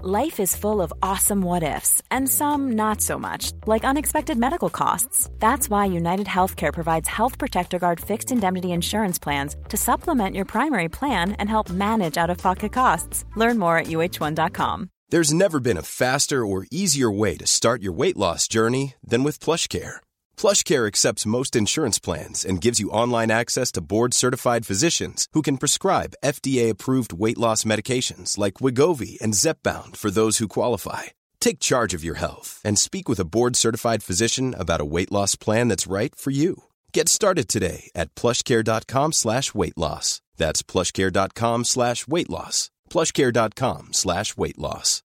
Life is full of awesome what-ifs, and some not so much, like unexpected medical costs. That's why United Healthcare provides Health Protector Guard fixed indemnity insurance plans to supplement your primary plan and help manage out-of-pocket costs. Learn more at uh1.com. There's never been a faster or easier way to start your weight loss journey than with PlushCare. PlushCare accepts most insurance plans and gives you online access to board-certified physicians who can prescribe FDA-approved weight loss medications like Wegovy and Zepbound for those who qualify. Take charge of your health and speak with a board-certified physician about a weight loss plan that's right for you. Get started today at plushcare.com/weight loss. That's plushcare.com/weight loss. plushcare.com/weight loss.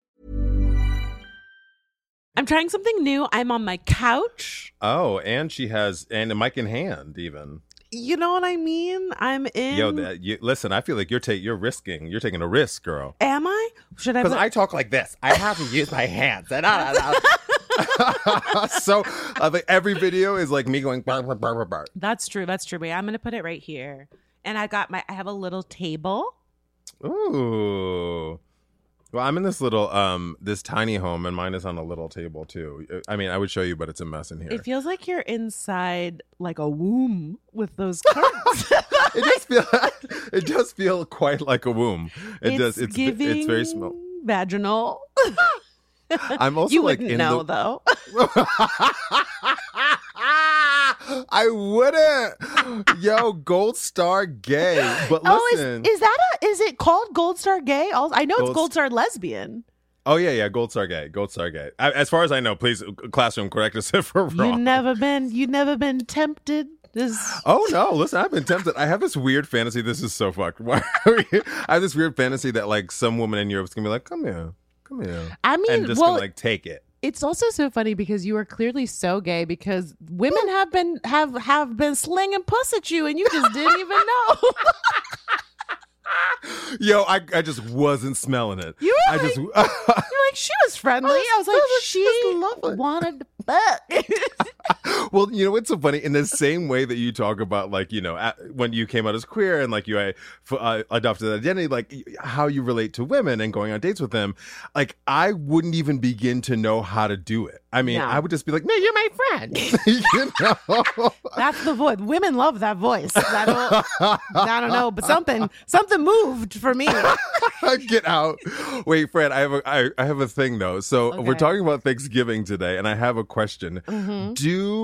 I'm trying something new. I'm on my couch. Oh, and she has a mic in hand even. You know what I mean? I'm in. Yo, listen, I feel like you're taking a risk, girl. Am I? Should I? Because I talk like this. I have to use my hands. So like every video is like me going bar, bar, bar, bar, bar. That's true. Wait, I'm going to put it right here. And I have a little table. Ooh. Well, I'm in this little, this tiny home, and mine is on a little table too. I mean, I would show you, but it's a mess in here. It feels like you're inside like a womb with those curtains. It does feel quite like a womb. It's very small. Vaginal. I'm also you like wouldn't in know though. I wouldn't. Yo, Gold Star Gay. But listen. Is it called Gold Star Gay? I know it's Gold Star Lesbian. Oh yeah, Gold Star Gay. As far as I know, please classround correct us if we're wrong. You never been tempted. Oh no, listen, I've been tempted. I have this weird fantasy. This is so fucked. I have this weird fantasy that like some woman in Europe is gonna be like, come here. I mean, and just gonna like take it. It's also so funny because you are clearly so gay because women have been slinging puss at you and you just didn't even know. Yo, I just wasn't smelling it. You're like, she was friendly. I was like, she wanted to fuck. Well, you know what's so funny? In the same way that you talk about, like, you know, when you came out as queer and like you adopted that identity, like how you relate to women and going on dates with them, like I wouldn't even begin to know how to do it. I mean, I would just be like, no, you're my friend. You know? That's the voice. Women love that voice. I don't know, but something moved for me. Get out. Wait, Fred, I have a thing though. So we're talking about Thanksgiving today, and I have a question. Mm-hmm.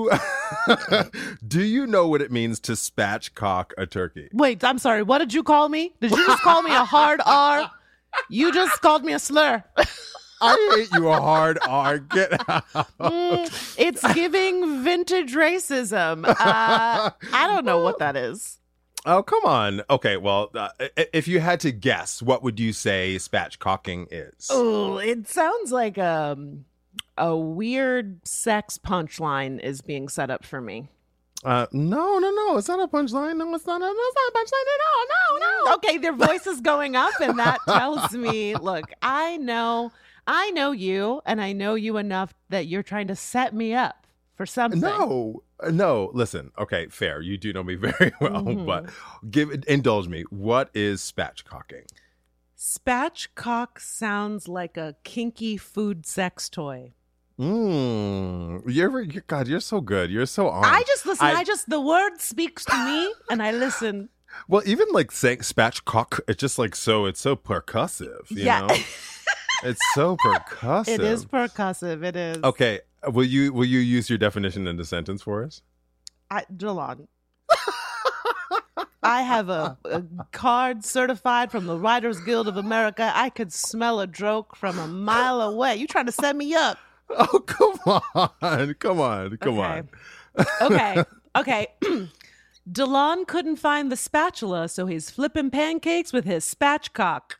Do you know what it means to spatchcock a turkey? Wait, I'm sorry. What did you call me? Did you just call me a hard R? You just called me a slur. I hate you a hard R. Get out. It's giving vintage racism. I don't know what that is. Oh, come on. Okay, well, if you had to guess, what would you say spatchcocking is? Oh, it sounds like a weird sex punchline is being set up for me. No. It's not a punchline. No, it's not a punchline at all. No. Okay, their voice is going up, and that tells me, look, I know you, and I know you enough that you're trying to set me up for something. No, listen. Okay, fair. You do know me very well, but indulge me. What is spatchcocking? Spatchcock sounds like a kinky food sex toy. God, you're so good. You're so on. I just listen. The word speaks to me, and I listen. Well, even like saying spatchcock, it's just like it's so percussive. You know? It's so percussive. It is percussive. It is. Okay. Will you use your definition in the sentence for us? Jalon. I have a card certified from the Writers Guild of America. I could smell a joke from a mile away. You trying to set me up? Oh, come on. Okay. Delon couldn't find the spatula, so he's flipping pancakes with his spatchcock.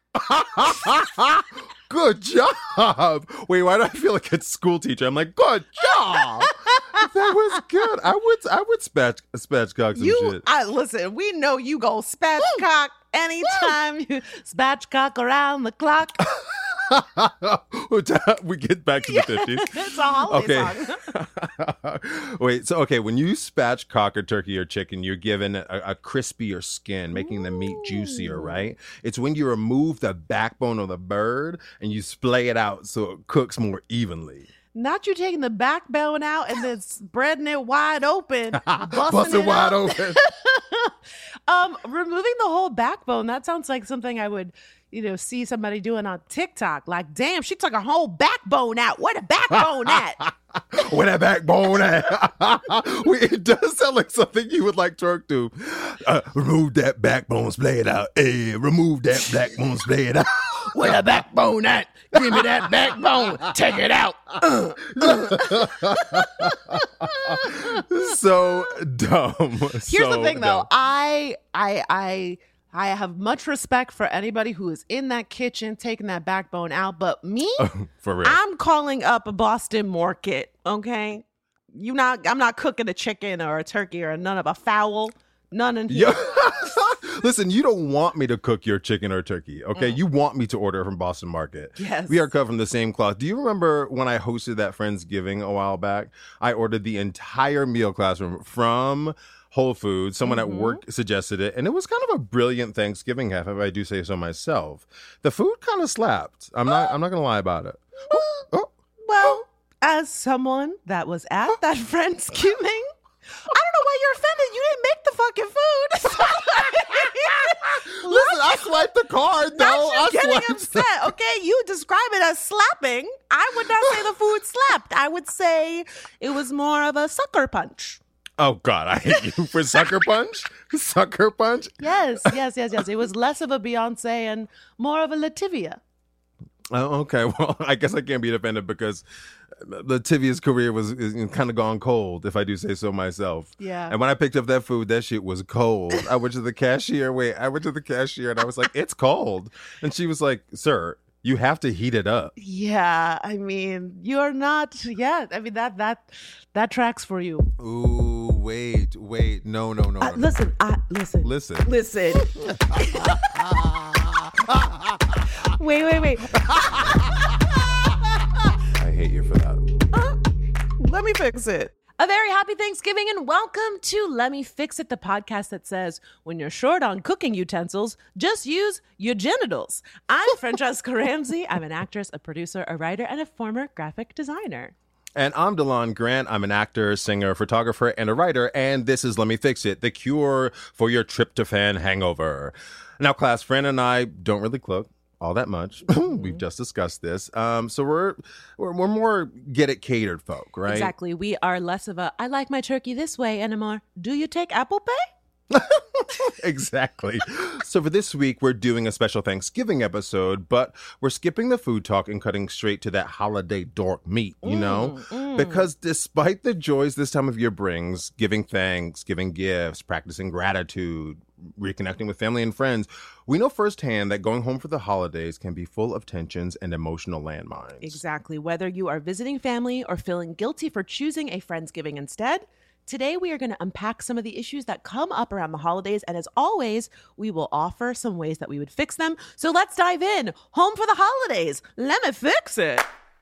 Good job. Wait, why do I feel like it's school teacher? I'm like, good job. That was good. I would spatchcock some shit. Listen, we know you go spatchcock anytime you spatchcock around the clock. We get back to the 50s. It's a holiday song. Wait, so when you spatchcock a turkey or chicken, you're given a crispier skin, making the meat juicier, right? It's when you remove the backbone of the bird and you splay it out so it cooks more evenly. Not you taking the backbone out and then spreading it wide open, Busting it wide open. Removing the whole backbone, that sounds like something I would, see somebody doing on TikTok. Like, damn, she took a whole backbone out. Where the backbone at? Where that backbone at? It does sound like something you would like Turk to. Remove that backbone, splay it out. Hey, remove that backbone, splay it out. Where the backbone at? Give me that backbone. Take it out. So dumb. Here's the thing, though. I have much respect for anybody who is in that kitchen taking that backbone out. But me, for real, I'm calling up a Boston market. Okay, I'm not cooking a chicken or a turkey or none of a fowl. None in here. Listen, you don't want me to cook your chicken or turkey, okay? You want me to order from Boston Market. Yes. We are cut from the same cloth. Do you remember when I hosted that Friendsgiving a while back? I ordered the entire meal classroom from Whole Foods. Someone at work suggested it, and it was kind of a brilliant Thanksgiving half, if I do say so myself. The food kind of slapped. I'm not going to lie about it. Well, as someone that was at that Friendsgiving, I don't know why you're offended. You didn't make the fucking food. Listen, I swiped the card, though. Not you getting upset, okay? You describe it as slapping. I would not say the food slapped. I would say it was more of a sucker punch. Oh, God, I hate you for sucker punch? Sucker punch? Yes. It was less of a Beyonce and more of a Lativia. Oh, okay. Well, I guess I can't be offended because Lativia's career is kind of gone cold, if I do say so myself. Yeah. And when I picked up that food, that shit was cold. I went to the cashier. And I was like, it's cold. And she was like, sir, you have to heat it up. Yeah. I mean, you're not. Yeah. I mean, that tracks for you. Ooh, wait. No. Listen. Listen. Wait. I hate you for that. Let me fix it. A very happy Thanksgiving and welcome to Let Me Fix It, the podcast that says when you're short on cooking utensils, just use your genitals. I'm Francesca Ramsey. I'm an actress, a producer, a writer, and a former graphic designer. And I'm Delon Grant. I'm an actor, singer, photographer, and a writer. And this is Let Me Fix It, the cure for your tryptophan hangover. Now, class, Fran and I don't really cook all that much. We've just discussed this. So we're more get it catered folk, right? Exactly. We are less of a I like my turkey this way and a more do you take Apple Pay? Exactly. So for this week, we're doing a special Thanksgiving episode, but we're skipping the food talk and cutting straight to that holiday dork meat, you know? Because despite the joys this time of year brings, giving thanks, giving gifts, practicing gratitude, reconnecting with family and friends, we know firsthand that going home for the holidays can be full of tensions and emotional landmines. Exactly. Whether you are visiting family or feeling guilty for choosing a Friendsgiving instead, today we are going to unpack some of the issues that come up around the holidays. And as always, we will offer some ways that we would fix them. So let's dive in. Home for the holidays. Let me fix it.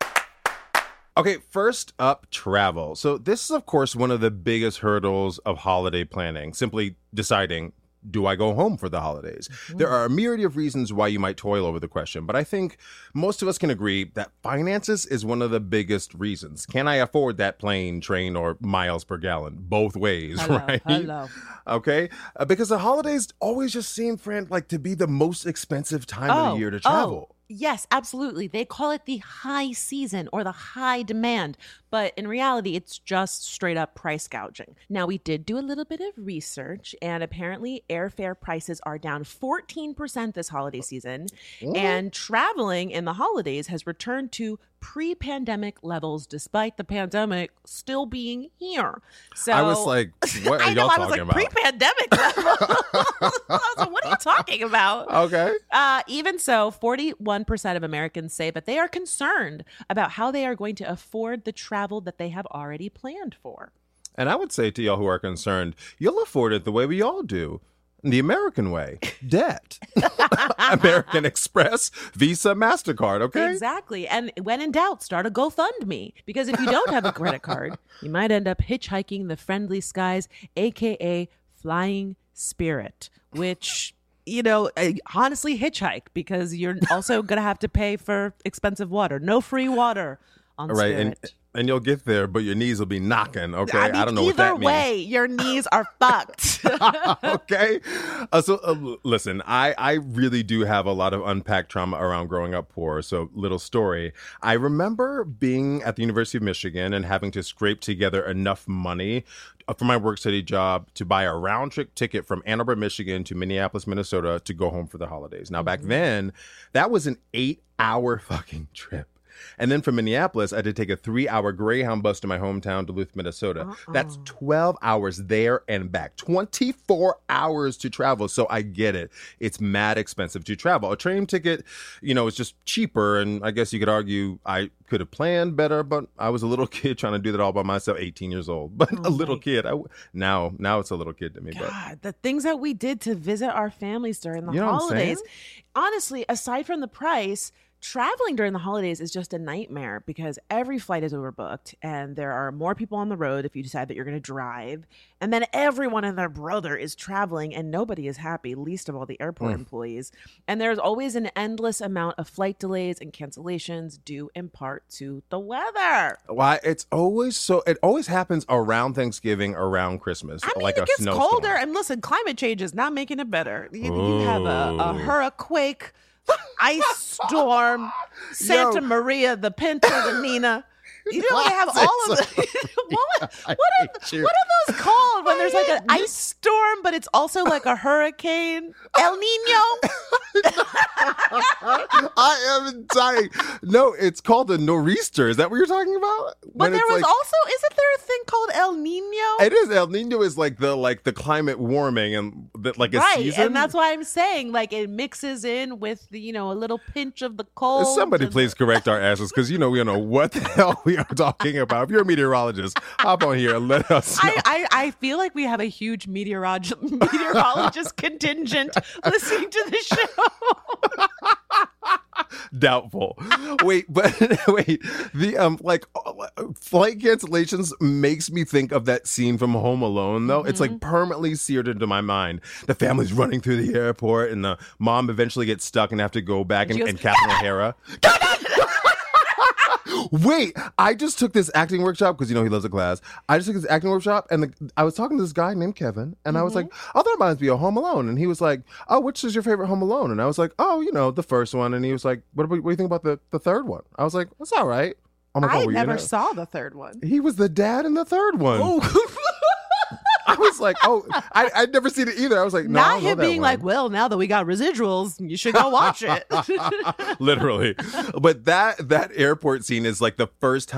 Okay, first up, travel. So this is, of course, one of the biggest hurdles of holiday planning, simply deciding, do I go home for the holidays? There are a myriad of reasons why you might toil over the question, but I think most of us can agree that finances is one of the biggest reasons. Can I afford that plane, train, or miles per gallon? Both ways, right? Hello. Okay? Because the holidays always just seem, friend, like to be the most expensive time of the year to travel. Yes, absolutely. They call it the high season or the high demand, but in reality, it's just straight up price gouging. Now, we did do a little bit of research, and apparently airfare prices are down 14% this holiday season, and traveling in the holidays has returned to pre-pandemic levels despite the pandemic still being here. So I was like, what are y'all talking about? Pre-pandemic level. I was like, what are you talking about? Okay. Even so, 41% of Americans say that they are concerned about how they are going to afford the travel that they have already planned for. And I would say to y'all who are concerned, you'll afford it the way we all do. the American way. Debt. American Express, Visa, MasterCard, okay? Exactly. And when in doubt, start a GoFundMe. Because if you don't have a credit card, you might end up hitchhiking the friendly skies, aka Flying Spirit, which, honestly hitchhike because you're also going to have to pay for expensive water. No free water on Spirit. And you'll get there, but your knees will be knocking, okay? I don't know what that means. Either way, your knees are fucked. Okay? Listen, I really do have a lot of unpacked trauma around growing up poor. So, little story. I remember being at the University of Michigan and having to scrape together enough money for my work study job to buy a round-trip ticket from Ann Arbor, Michigan to Minneapolis, Minnesota to go home for the holidays. Now, back then, that was an 8-hour fucking trip. And then from Minneapolis, I had to take a 3-hour Greyhound bus to my hometown, Duluth, Minnesota. That's 12 hours there and back. 24 hours to travel. So I get it. It's mad expensive to travel. A train ticket, is just cheaper. And I guess you could argue I could have planned better, but I was a little kid trying to do that all by myself, 18 years old. But a little kid. Now it's a little kid to me. God, the things that we did to visit our families during the holidays. Honestly, aside from the price, traveling during the holidays is just a nightmare because every flight is overbooked and there are more people on the road if you decide that you're going to drive. And then everyone and their brother is traveling and nobody is happy, least of all the airport employees. And there's always an endless amount of flight delays and cancellations due in part to the weather. Why? It always happens around Thanksgiving, around Christmas. I mean, like it gets colder. And listen, climate change is not making it better. You have a hurricane, ice storm, Santa Maria, the Pinta, the Nina. You don't have all of the what are those called when there's like an ice storm, but it's also like a hurricane? El Nino? I am dying. No, it's called a nor'easter. Is that what you're talking about? But there was also, isn't there a thing called El Nino? It is. El Nino is like the climate warming and like a season. And that's why I'm saying like it mixes in with the, a little pinch of the cold. Somebody please correct our asses because we don't know what the hell we are talking about. If you're a meteorologist, hop on here and let us know. I feel like we have a huge meteorologist contingent listening to the show. Doubtful. Wait. The flight cancellations makes me think of that scene from Home Alone, though. It's like permanently seared into my mind. The family's running through the airport, and the mom eventually gets stuck and have to go back. And Catherine O'Hara. Wait, I just took this acting workshop because he loves a class. I just took this acting workshop, and I was talking to this guy named Kevin, and I was like, "Oh, that reminds me of Home Alone." And he was like, "Oh, which is your favorite Home Alone?" And I was like, "Oh, the first one." And he was like, "What do you think about the third one?" I was like, "That's all right." Oh my God, I never saw the third one. He was the dad in the third one. Oh. I was like, I'd never seen it either. I was like, no, not him being like, well, now that we got residuals, you should go watch it. Literally. But that airport scene is like the first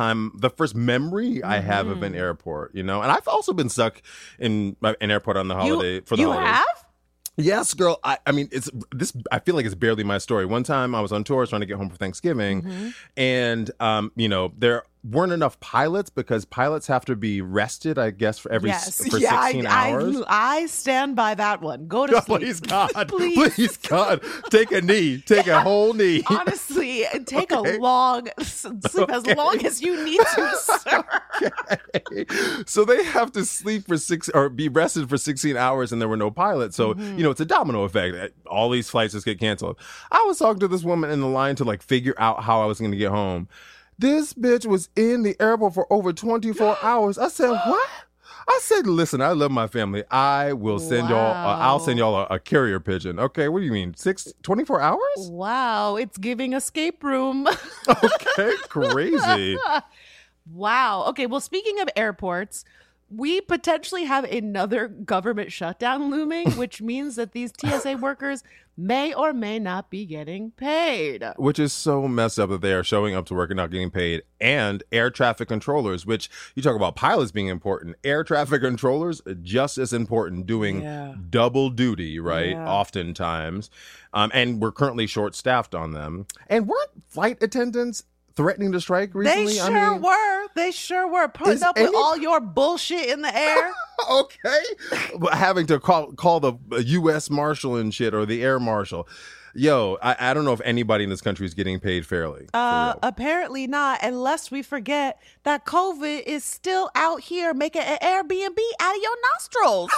memory I have of an airport, And I've also been stuck in an airport on the holiday for the holidays. You have? Yes, girl. I mean, I feel like it's barely my story. One time I was on tour trying to get home for Thanksgiving, and there weren't enough pilots because pilots have to be rested, I guess, for 16 hours. I stand by that one. Go to sleep. Please, God. Please, God. Take a knee. Take a whole knee. Honestly, take a long sleep as long as you need to, sir. Okay. So they have to sleep or be rested for 16 hours, and there were no pilots. So, it's a domino effect. All these flights just get canceled. I was talking to this woman in the line to figure out how I was going to get home. This bitch was in the airport for over 24 hours. I said, what? I said, listen, I love my family. I will send I'll send y'all a carrier pigeon. Okay, what do you mean? 24 hours? Wow, it's giving escape room. Okay, crazy. Wow. Okay, well, speaking of airports, we potentially have another government shutdown looming, which means that these TSA workers may or may not be getting paid. Which is so messed up that they are showing up to work and not getting paid. And air traffic controllers, which you talk about pilots being important. Air traffic controllers, just as important, doing double duty, right? Yeah. Oftentimes. And we're currently short-staffed on them. And weren't flight attendants threatening to strike recently? They sure were putting up with all your bullshit in the air. Okay, but having to call the U.S. Marshal and shit, or the Air Marshal. Yo, I don't know if anybody in this country is getting paid fairly. Apparently not, unless we forget that COVID is still out here making an Airbnb out of your nostrils.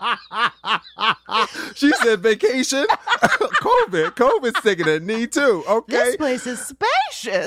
She said vacation. COVID's taking a knee too. Okay, this place is spacious.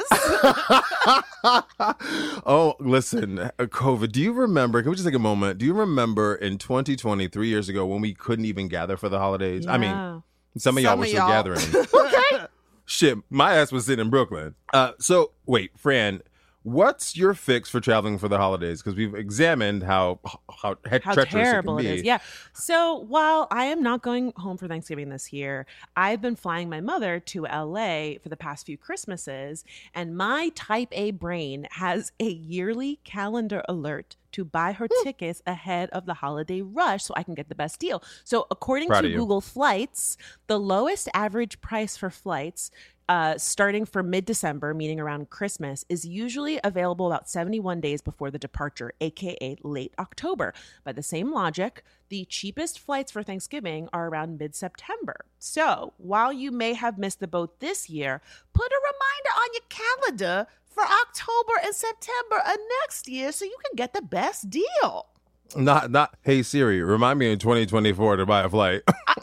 Oh, listen, COVID. Do you remember? Can we just take a moment? Do you remember in 2020, 3 years ago, when we couldn't even gather for the holidays? Yeah. I mean, some of y'all were still gathering. Okay. Shit, my ass was sitting in Brooklyn. So wait, Fran, what's your fix for traveling for the holidays? Because we've examined how treacherous terrible it can be. is. Yeah. So while I am not going home for Thanksgiving this year, I've been flying my mother to LA for the past few Christmases, and my type A brain has a yearly calendar alert to buy her tickets ahead of the holiday rush so I can get the best deal. So according to Google Flights, the lowest average price for flights starting for mid-December, meaning around Christmas, is usually available about 71 days before the departure, aka late October. By the same logic, the cheapest flights for Thanksgiving are around mid-September. So while you may have missed the boat this year, put a reminder on your calendar for October and September of next year so you can get the best deal. Not hey Siri, remind me in 2024 to buy a flight.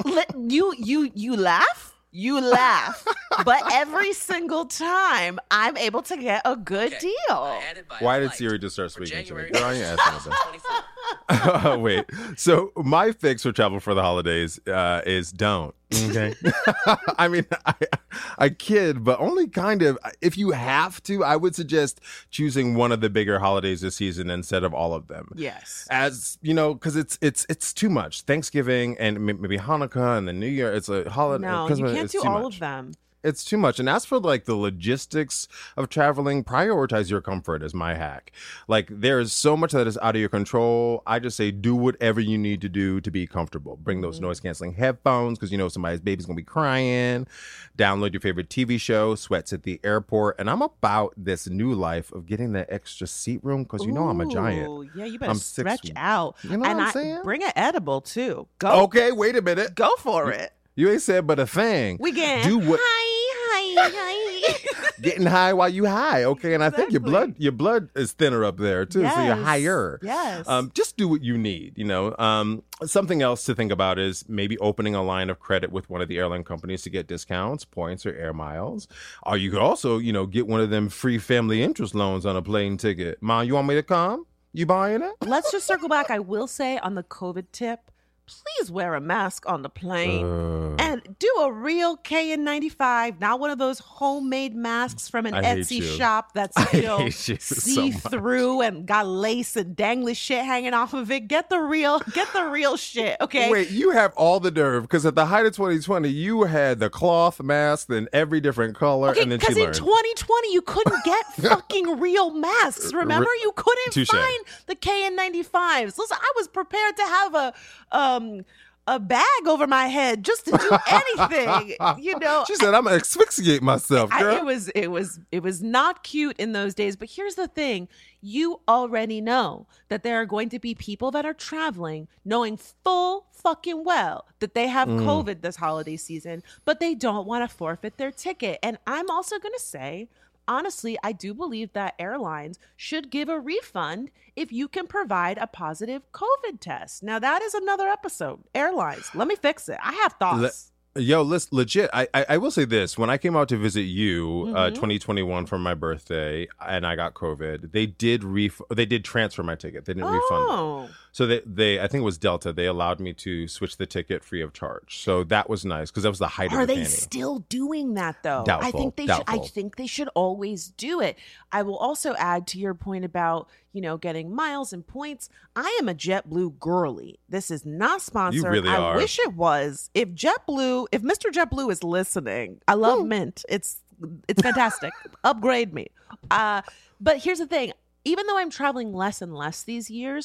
You laugh? You laugh, but every single time I'm able to get a good deal. Why did Siri just start speaking to me? Girl, I ain't asking about Wait, so my fix for travel for the holidays is don't. Okay. I mean, I kid, but only kind of. If you have to, I would suggest choosing one of the bigger holidays this season instead of all of them. Yes. As you know, because it's too much. Thanksgiving and maybe Hanukkah and the New Year. It's a holiday. No, you can't do all of them. It's too much. And as for like the logistics of traveling, prioritize your comfort is my hack. Like there is so much that is out of your control. I just say do whatever you need to do to be comfortable. Bring those noise canceling headphones because you know somebody's baby's going to be crying. Download your favorite TV show, Sweats at the Airport. And I'm about this new life of getting that extra seat room because you know I'm a giant. Yeah, you better stretch out. You know what I'm saying? Bring an edible too. Go. Okay, wait a minute. Go for it. You ain't said but a thing. We can. Do what? Hi. Getting high while you high, okay? And I think your blood is thinner up there too, so you're higher. Yes. Just do what you need, you know. Something else to think about is maybe opening a line of credit with one of the airline companies to get discounts, points, or air miles. Or you could also, you know, get one of them free family interest loans on a plane ticket. Mom, you want me to come? You buying it? Let's just circle back. I will say on the COVID tip, please wear a mask on the plane and do a real KN95, not one of those homemade masks from an Etsy shop that's still see-through and got lace and dangly shit hanging off of it. Get the real shit, okay? Wait, you have all the nerve because at the height of 2020, you had the cloth mask in every different color, okay, and then she learned. Because in 2020, you couldn't get fucking real masks, remember? You couldn't find the KN95s. Listen, I was prepared to have a bag over my head just to do anything, you know. She said, "I'm gonna asphyxiate myself, girl." It was not cute in those days. But here's the thing: you already know that there are going to be people that are traveling, knowing full fucking well that they have COVID this holiday season, but they don't want to forfeit their ticket. And I'm also gonna say, honestly, I do believe that airlines should give a refund if you can provide a positive COVID test. Now, that is another episode. Airlines, let me fix it. I have thoughts. Yo, legit. I will say this. When I came out to visit you, 2021 for my birthday, and I got COVID, they did transfer my ticket. They didn't refund it. So they I think it was Delta. They allowed me to switch the ticket free of charge. So that was nice because that was the height of the Are they panty. still doing that though? Doubtful. I think they should always do it. I will also add to your point about, you know, getting miles and points. I am a JetBlue girly. This is not sponsored. You really are. I wish it was. If Mr. JetBlue is listening, I love Mint. It's fantastic. Upgrade me. But here's the thing. Even though I'm traveling less and less these years,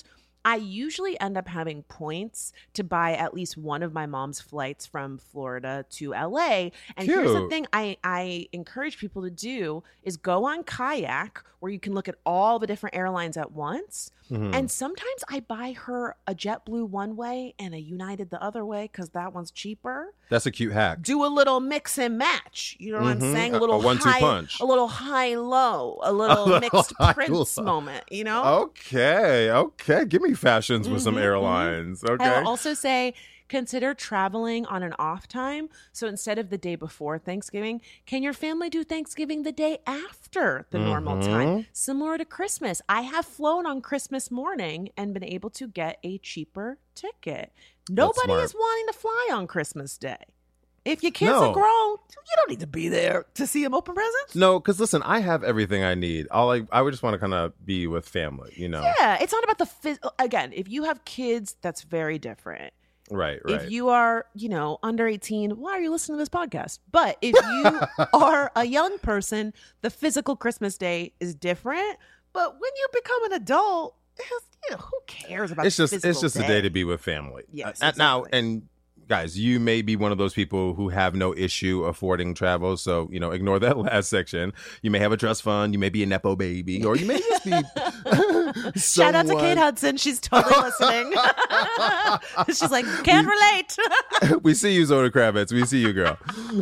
I usually end up having points to buy at least one of my mom's flights from Florida to LA. And here's the Cute. thing I encourage people to do is go on Kayak, where you can look at all the different airlines at once. And sometimes I buy her a JetBlue one way and a United the other way because that one's cheaper. That's a cute hack. Do a little mix and match. You know what I'm saying? A little 1-2 high, punch. a little high low, a little mixed Prince moment. You know? Okay. Give me fashions with some airlines. Okay. I will also say consider traveling on an off time. So instead of the day before Thanksgiving, can your family do Thanksgiving the day after the normal time? Similar to Christmas. I have flown on Christmas morning and been able to get a cheaper ticket. Nobody smart. is wanting to fly on Christmas Day. If your kids are grown, you don't need to be there to see them open presents. No, because listen, I have everything I need. I would just want to kind of be with family, you know? Yeah, it's not about the again, if you have kids, that's very different. Right. If you are, under 18, why are you listening to this podcast? But if you are a young person, the physical Christmas day is different. But when you become an adult, who cares about it's just physical a day to be be family. Yes, Now, exactly. and guys, you may be one of those people who have no issue affording travel. So, ignore that last section. You may have a trust fund. You may be a Nepo baby, or you may just be Shout out to Kate Hudson. She's totally listening. She's like, can't relate. We see you, Zoe Kravitz. We see you, girl.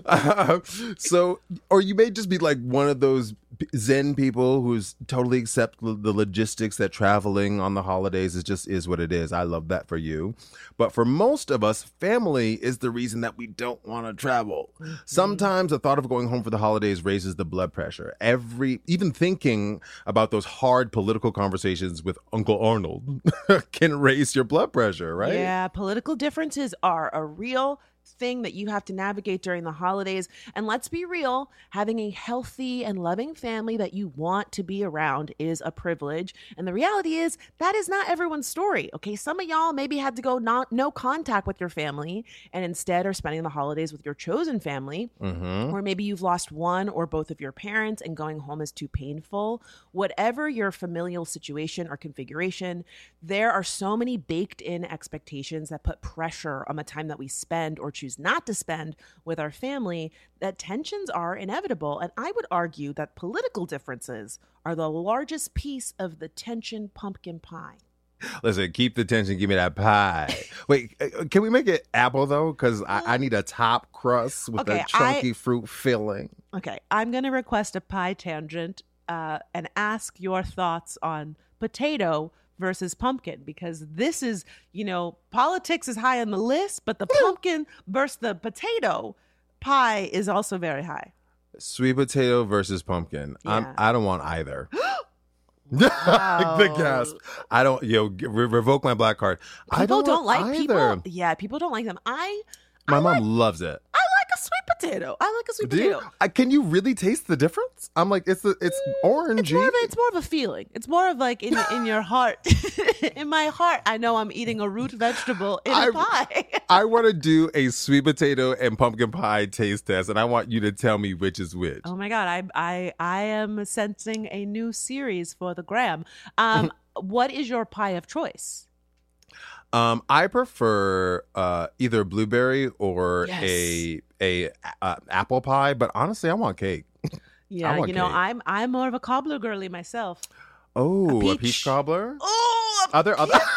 Or you may just be like one of those Zen people who's totally accept the logistics that traveling on the holidays is what it is. I love that for you. But for most of us, family is the reason that we don't want to travel. Sometimes the thought of going home for the holidays raises the blood pressure. Even thinking about those hard political conversations with Uncle Arnold can raise your blood pressure, right? Yeah, political differences are a real thing that you have to navigate during the holidays. And let's be real, having a healthy and loving family that you want to be around is a privilege. And the reality is that is not everyone's story. Okay, some of y'all maybe had to go no contact with your family and instead are spending the holidays with your chosen family. Or maybe you've lost one or both of your parents and going home is too painful. Whatever your familial situation or configuration, there are so many baked in expectations that put pressure on the time that we spend or choose not to spend with our family that tensions are inevitable. And I would argue that political differences are the largest piece of the tension pumpkin pie. Listen, keep the tension. Give me that pie. Wait, can we make it apple, though? Because I need a top crust with a chunky fruit filling. Okay, I'm going to request a pie tangent and ask your thoughts on potato versus pumpkin, because this is, politics is high on the list, but the pumpkin versus the potato pie is also very high. Sweet potato versus pumpkin. Yeah. I don't want either. The gasp. I don't, revoke my black card. People don't like either. people. Yeah, people don't like them. My mom loves it. I like a sweet potato. I like a sweet Do you? potato. Can you really taste the difference? I'm like, it's orangey. It's more of a feeling. It's more of like in your heart. In my heart, I know I'm eating a root vegetable in a pie. I want to do a sweet potato and pumpkin pie taste test, and I want you to tell me which is which. Oh my God, I am sensing a new series for the gram. What is your pie of choice? I prefer either blueberry or a apple pie, but honestly, I want cake. Yeah, cake. I'm more of a cobbler girly myself. Oh, a peach cobbler? Oh, Are there other?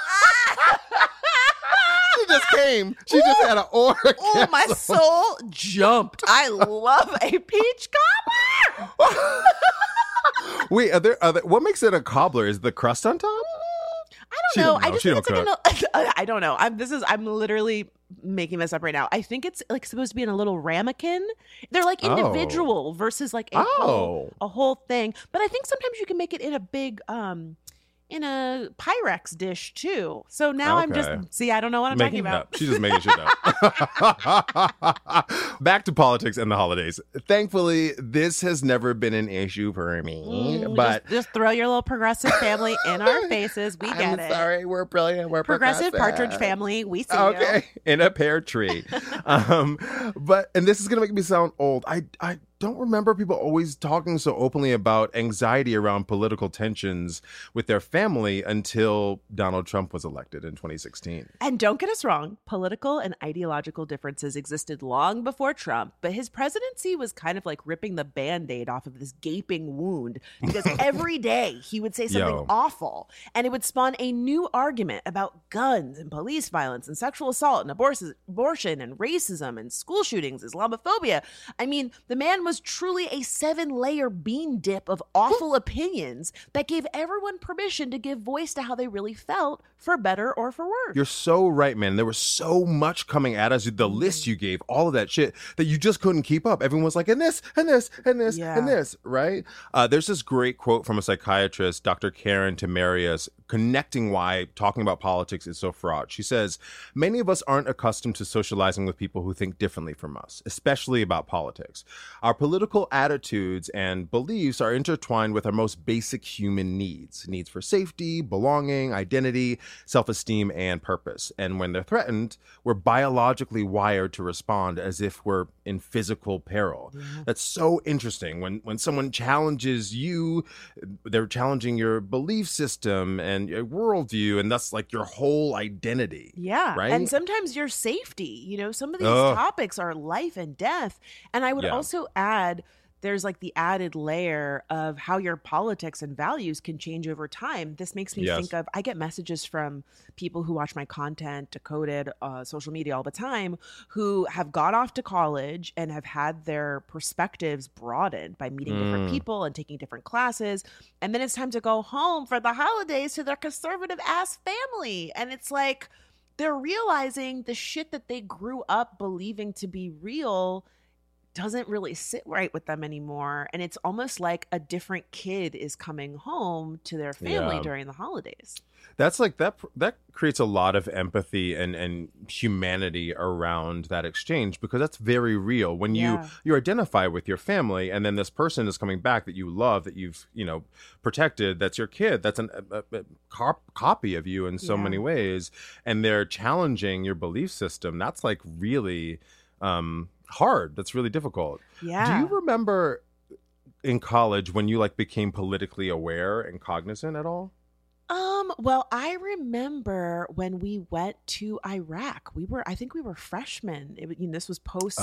She just came. She just had an orgasm. Oh, my soul jumped. I love a peach cobbler. Wait, what makes it a cobbler? Is the crust on top? I don't know. I just think it's like I don't know. I'm literally making this up right now. I think it's like supposed to be in a little ramekin. They're like individual versus like a whole thing. But I think sometimes you can make it in a big in a Pyrex dish too. So now I'm just I don't know what I'm talking about. She's just making shit up. Back to politics and the holidays. Thankfully, this has never been an issue for me. But just throw your little progressive family in our faces. We get it. Sorry, we're brilliant. We're progressive partridge family. We see you. In a pear tree. And this is gonna make me sound old. don't remember people always talking so openly about anxiety around political tensions with their family until Donald Trump was elected in 2016. And don't get us wrong, political and ideological differences existed long before Trump, but his presidency was kind of like ripping the Band-Aid off of this gaping wound because every day he would say something awful and it would spawn a new argument about guns and police violence and sexual assault and abortion and racism and school shootings, Islamophobia. I mean, the man was truly a 7-layer bean dip of awful opinions that gave everyone permission to give voice to how they really felt, for better or for worse. You're so right, man. There was so much coming at us. The list you gave, all of that shit, that you just couldn't keep up. Everyone was like, and this, and this, and this, and this, right? There's this great quote from a psychiatrist, Dr. Karen Tamarius, connecting why talking about politics is so fraught. She says, many of us aren't accustomed to socializing with people who think differently from us, especially about politics. Our political attitudes and beliefs are intertwined with our most basic human needs for safety, belonging, identity, self-esteem, and purpose. And when they're threatened, we're biologically wired to respond as if we're in physical peril. That's so interesting. When someone challenges you, they're challenging your belief system and your worldview, and that's like your whole identity. Yeah. Right? And sometimes your safety. You know, some of these topics are life and death. And I would also add, there's like the added layer of how your politics and values can change over time. This makes me think of, I get messages from people who watch my content, Decoded, social media all the time, who have gone off to college and have had their perspectives broadened by meeting different people and taking different classes. And then it's time to go home for the holidays to their conservative ass family. And it's like, they're realizing the shit that they grew up believing to be real doesn't really sit right with them anymore. And it's almost like a different kid is coming home to their family during the holidays. That's like that creates a lot of empathy and humanity around that exchange, because that's very real. When you identify with your family, and then this person is coming back that you love, that you've protected, that's your kid, that's a copy of you in so many ways, and they're challenging your belief system. That's like really hard. That's really difficult. Yeah. Do you remember in college when you like became politically aware and cognizant at all? Well, I remember when we went to Iraq. I think we were freshmen. This was post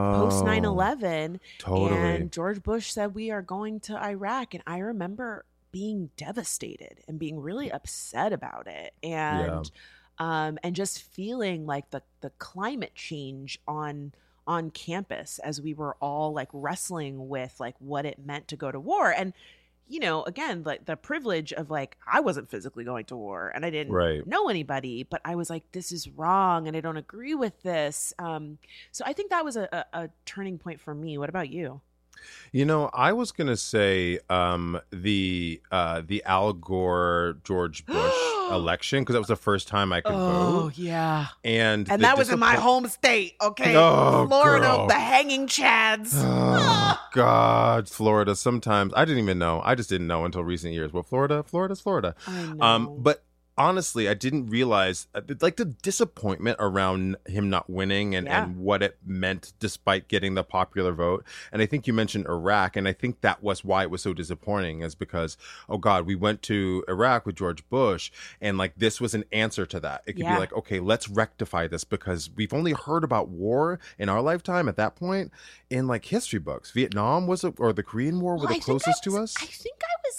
9/11. Totally. And George Bush said we are going to Iraq, and I remember being devastated and being really upset about it, and just feeling like the climate change on campus as we were all like wrestling with like what it meant to go to war. And again, like the privilege of like, I wasn't physically going to war and I didn't know anybody, but I was like, this is wrong and I don't agree with this. So I think that was a turning point for me. What about you? I was gonna say the Al Gore George Bush election, because that was the first time I could vote. Oh yeah, and that was in my home state. Okay, Florida, girl. The hanging chads. Oh God, Florida. Sometimes I didn't even know. I just didn't know until recent years. Well, Florida's Florida. I know. But honestly, I didn't realize like the disappointment around him not winning and what it meant despite getting the popular vote. And I think you mentioned Iraq, and I think that was why it was so disappointing, is because, oh God, we went to Iraq with George Bush, and like this was an answer to that. It could be like, okay, let's rectify this, because we've only heard about war in our lifetime at that point in like history books. Vietnam or the Korean War were the closest to us. I think I was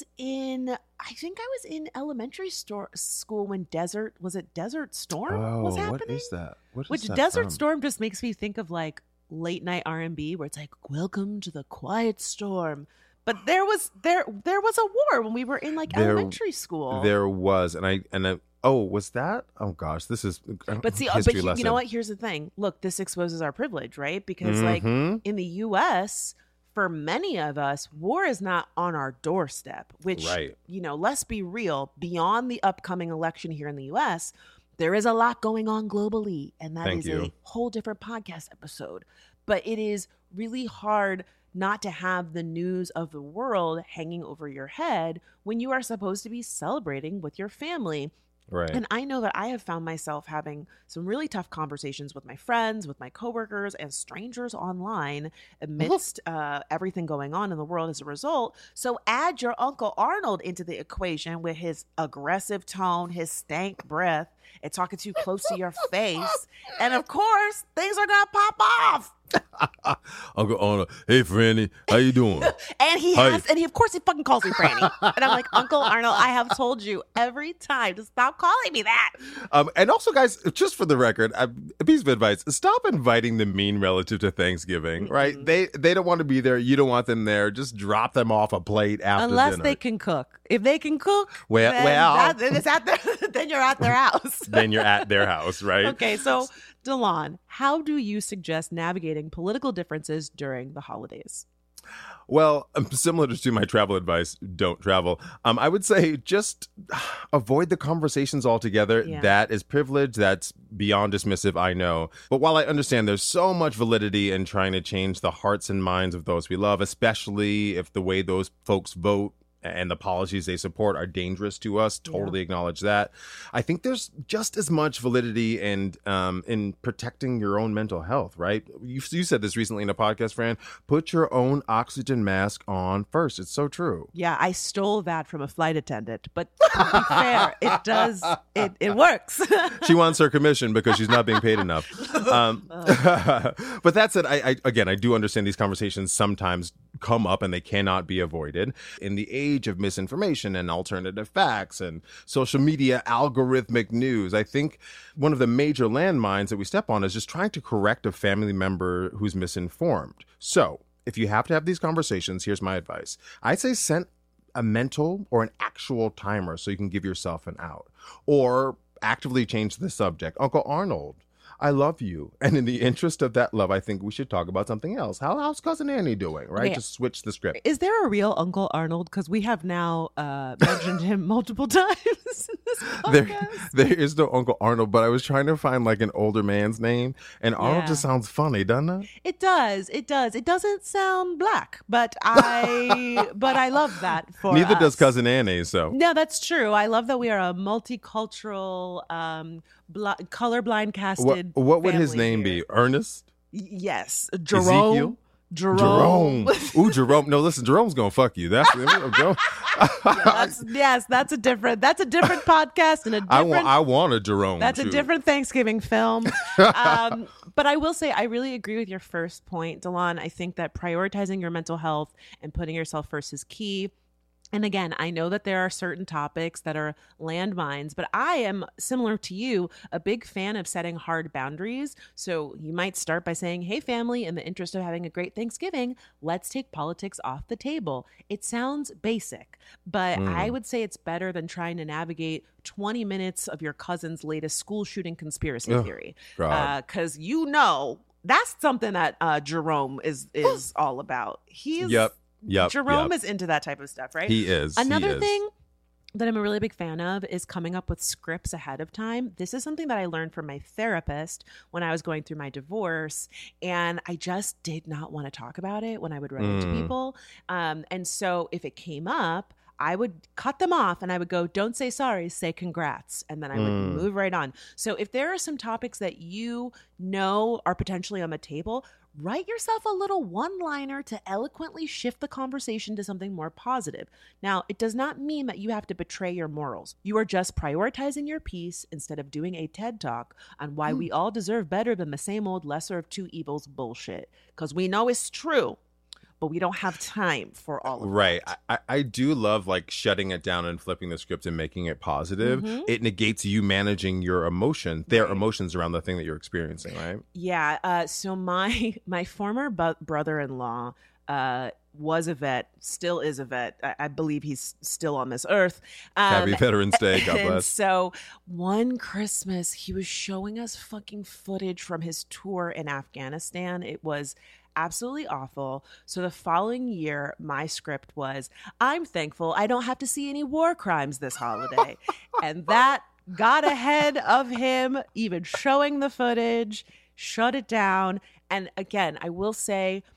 in elementary school when Desert Storm was happening. What is that? Which Desert Storm just makes me think of like late night R&B, where it's like, welcome to the quiet storm. But there was a war when we were in like elementary school. There was, was that? Oh gosh, this is. But see, you know what? Here's the thing. Look, this exposes our privilege, right? Because like in the U.S., for many of us, war is not on our doorstep, which, let's be real, beyond the upcoming election here in the U.S., there is a lot going on globally, and that is a whole different podcast episode. But it is really hard not to have the news of the world hanging over your head when you are supposed to be celebrating with your family. Right. And I know that I have found myself having some really tough conversations with my friends, with my coworkers, and strangers online amidst everything going on in the world as a result. So add your Uncle Arnold into the equation with his aggressive tone, his stank breath, and talking too close to your face. And of course, things are going to pop off. Uncle Arnold, hey Franny, how you doing? And he of course he fucking calls me Franny. And I'm like, Uncle Arnold, I have told you every time to stop calling me that. And also, guys, just for the record, a piece of advice: stop inviting the mean relative to Thanksgiving. Right? They don't want to be there. You don't want them there. Just drop them off a plate after unless dinner. they can cook. If they can cook, then it's at then you're at their house. Then you're at their house, right? Okay, so Delon, how do you suggest navigating political differences during the holidays? Well, similar to my travel advice, don't travel. I would say just avoid the conversations altogether. Yeah. That is privilege. That's beyond dismissive, I know. But while I understand there's so much validity in trying to change the hearts and minds of those we love, especially if the way those folks vote and the policies they support are dangerous to us, totally acknowledge that. I think there's just as much validity in protecting your own mental health, right? You said this recently in a podcast, Fran. Put your own oxygen mask on first. It's so true. Yeah, I stole that from a flight attendant, but to be fair, it does, it works. She wants her commission because she's not being paid enough. But that said, I do understand these conversations sometimes come up and they cannot be avoided. In the age of misinformation and alternative facts and social media algorithmic news, I think one of the major landmines that we step on is just trying to correct a family member who's misinformed. So if you have to have these conversations, here's my advice. I'd say set a mental or an actual timer so you can give yourself an out, or actively change the subject. Uncle Arnold, I love you. And in the interest of that love, I think we should talk about something else. How's Cousin Annie doing, right? Okay. Just switch the script. Is there a real Uncle Arnold? Because we have now mentioned him multiple times in this podcast. There is no Uncle Arnold, but I was trying to find like an older man's name. And Arnold just sounds funny, doesn't it? It does. It does. It doesn't sound black, but I love that for Neither us. does Cousin Annie, so. No, that's true. I love that we are a multicultural, colorblind casted. What would his name here. be? Ernest? Yes. Ezekiel? Jerome. Ooh, Jerome. No, listen, Jerome's gonna fuck you. That's that's a different podcast and a different. I want a Jerome. That's too. a different Thanksgiving film. But I will say I really agree with your first point, Delon. I think that prioritizing your mental health and putting yourself first is key. And again, I know that there are certain topics that are landmines, but I am, similar to you, a big fan of setting hard boundaries. So you might start by saying, hey, family, in the interest of having a great Thanksgiving, let's take politics off the table. It sounds basic, but I would say it's better than trying to navigate 20 minutes of your cousin's latest school shooting conspiracy theory. Because that's something that Jerome is all about. Jerome is into that type of stuff, right? He is. Another thing that I'm a really big fan of is coming up with scripts ahead of time. This is something that I learned from my therapist when I was going through my divorce, and I just did not want to talk about it when I would run into people. And so if it came up, I would cut them off and I would go, don't say sorry, say congrats. And then I would move right on. So if there are some topics that you know are potentially on the table, write yourself a little one-liner to eloquently shift the conversation to something more positive. Now, it does not mean that you have to betray your morals. You are just prioritizing your peace instead of doing a TED Talk on why we all deserve better than the same old lesser of two evils bullshit. Because we know it's true, but we don't have time for all of right. that. I do love like shutting it down and flipping the script and making it positive. It negates you managing your their emotions around the thing that you're experiencing, right? Yeah. So my former brother-in-law was a vet, still is a vet. I believe he's still on this earth. Happy Veterans Day. God bless. And so one Christmas, he was showing us fucking footage from his tour in Afghanistan. It was absolutely awful. So the following year, my script was, I'm thankful I don't have to see any war crimes this holiday. And that got ahead of him even showing the footage, shut it down. And again, I will say,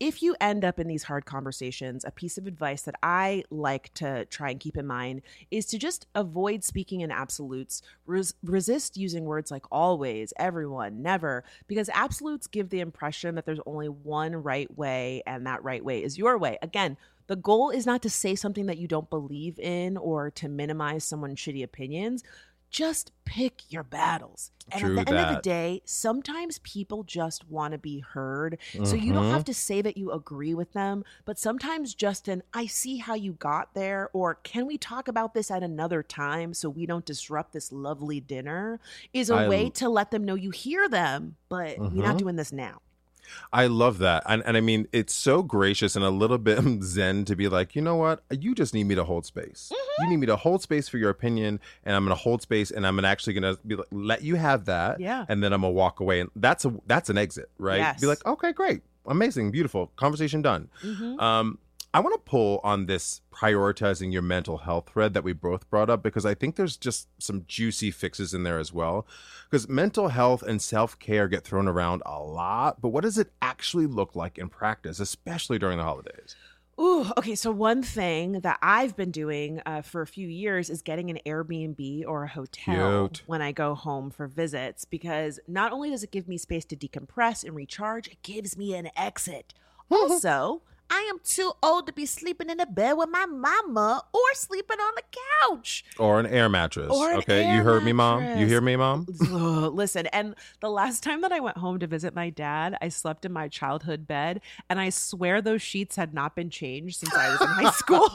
if you end up in these hard conversations, a piece of advice that I like to try and keep in mind is to just avoid speaking in absolutes. Resist using words like always, everyone, never, because absolutes give the impression that there's only one right way, and that right way is your way. Again, the goal is not to say something that you don't believe in or to minimize someone's shitty opinions. Just pick your battles. And True at the end of the that. day, sometimes people just want to be heard. So you don't have to say that you agree with them, but sometimes just I see how you got there, or can we talk about this at another time so we don't disrupt this lovely dinner, is a way to let them know you hear them, but we're not doing this now. I love that. And I mean, it's so gracious and a little bit zen to be like, you know what? You just need me to hold space. You need me to hold space for your opinion, and I'm going to hold space, and I'm actually going to be like, let you have that. Yeah. And then I'm going to walk away. And that's an exit, right? Yes. Be like, okay, great. Amazing. Beautiful. Conversation done. I want to pull on this prioritizing your mental health thread that we both brought up, because I think there's just some juicy fixes in there as well. Because mental health and self-care get thrown around a lot, but what does it actually look like in practice, especially during the holidays? Ooh, okay. So one thing that I've been doing for a few years is getting an Airbnb or a hotel Cute. when I go home for visits, because not only does it give me space to decompress and recharge, it gives me an exit. Also, I am too old to be sleeping in a bed with my mama or sleeping on the couch. Or an air mattress. Or an okay, air you heard me, Mom? mattress. You hear me, Mom? Listen, and the last time that I went home to visit my dad, I slept in my childhood bed, and I swear those sheets had not been changed since I was in high school.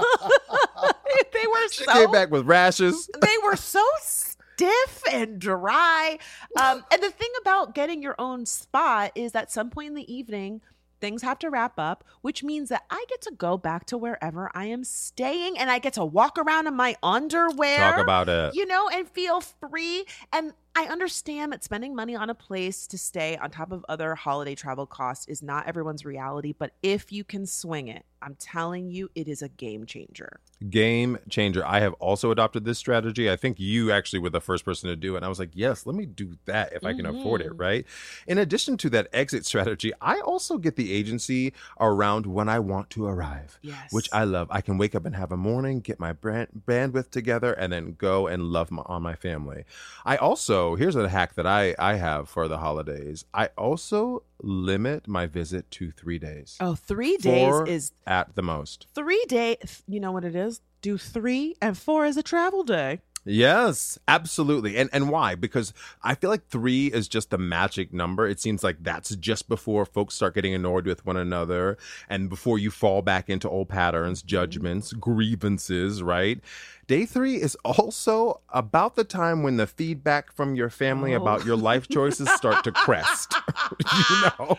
They were She came back with rashes. they were so stiff and dry. And the thing about getting your own spot is at some point in the evening, things have to wrap up, which means that I get to go back to wherever I am staying, and I get to walk around in my underwear. Talk about it. You know, and feel free. And I understand that spending money on a place to stay on top of other holiday travel costs is not everyone's reality, but if you can swing it, I'm telling you, it is a game changer. Game changer. I have also adopted this strategy. I think you actually were the first person to do it. And I was like, yes, let me do that if I can afford it, right? In addition to that exit strategy, I also get the agency around when I want to arrive, Yes. which I love. I can wake up and have a morning, get my bandwidth together, and then go and love on my family. I also, here's a hack that I have for the holidays. I also limit my visit to 3 days. Oh, 3 days 4 is at the most. 3 days. You know what it is? Do 3 and 4 as a travel day. Yes, absolutely. And why? Because I feel like 3 is just the magic number. It seems like that's just before folks start getting annoyed with one another and before you fall back into old patterns, judgments, grievances, right? Day 3 is also about the time when the feedback from your family about your life choices start to crest. You know?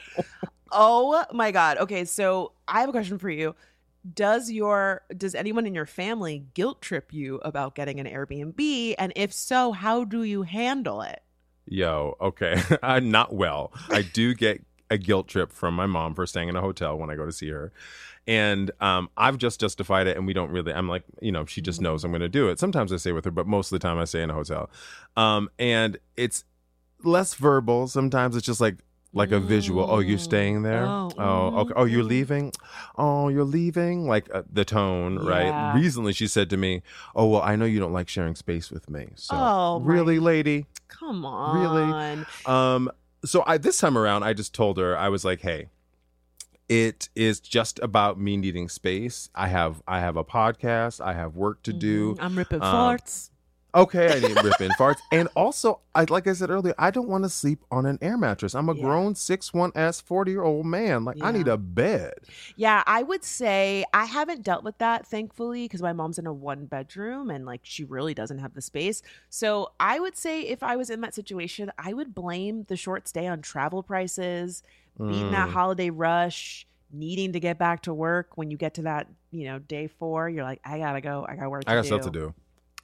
Oh my God. Okay, so I have a question for you. Does anyone in your family guilt trip you about getting an Airbnb? And if so, how do you handle it? Yo, okay. Not well. I do get a guilt trip from my mom for staying in a hotel when I go to see her. And I've just justified it, and we don't really, I'm like, you know, she just knows I'm going to do it. Sometimes I stay with her, but most of the time I stay in a hotel. And it's less verbal. Sometimes it's just like a visual. Oh, you're staying there? Oh, okay. Oh, you're leaving? Oh, you're leaving? Like the tone, right? Yeah. Recently she said to me, oh, well, I know you don't like sharing space with me. So Oh, my- really, lady? Come on. Really? So this time around, I just told her, I was like, hey, it is just about me needing space. I have a podcast. I have work to do. I'm ripping farts. Okay, I need ripping farts. And also, like I said earlier, I don't want to sleep on an air mattress. I'm a grown 6'1" 40-year-old man. Like, I need a bed. Yeah, I would say I haven't dealt with that, thankfully, because my mom's in a 1-bedroom and like she really doesn't have the space. So I would say if I was in that situation, I would blame the short stay on travel prices, being that holiday rush, needing to get back to work. When you get to that, day 4, you're like, I gotta go. I got work to do. I got stuff to do.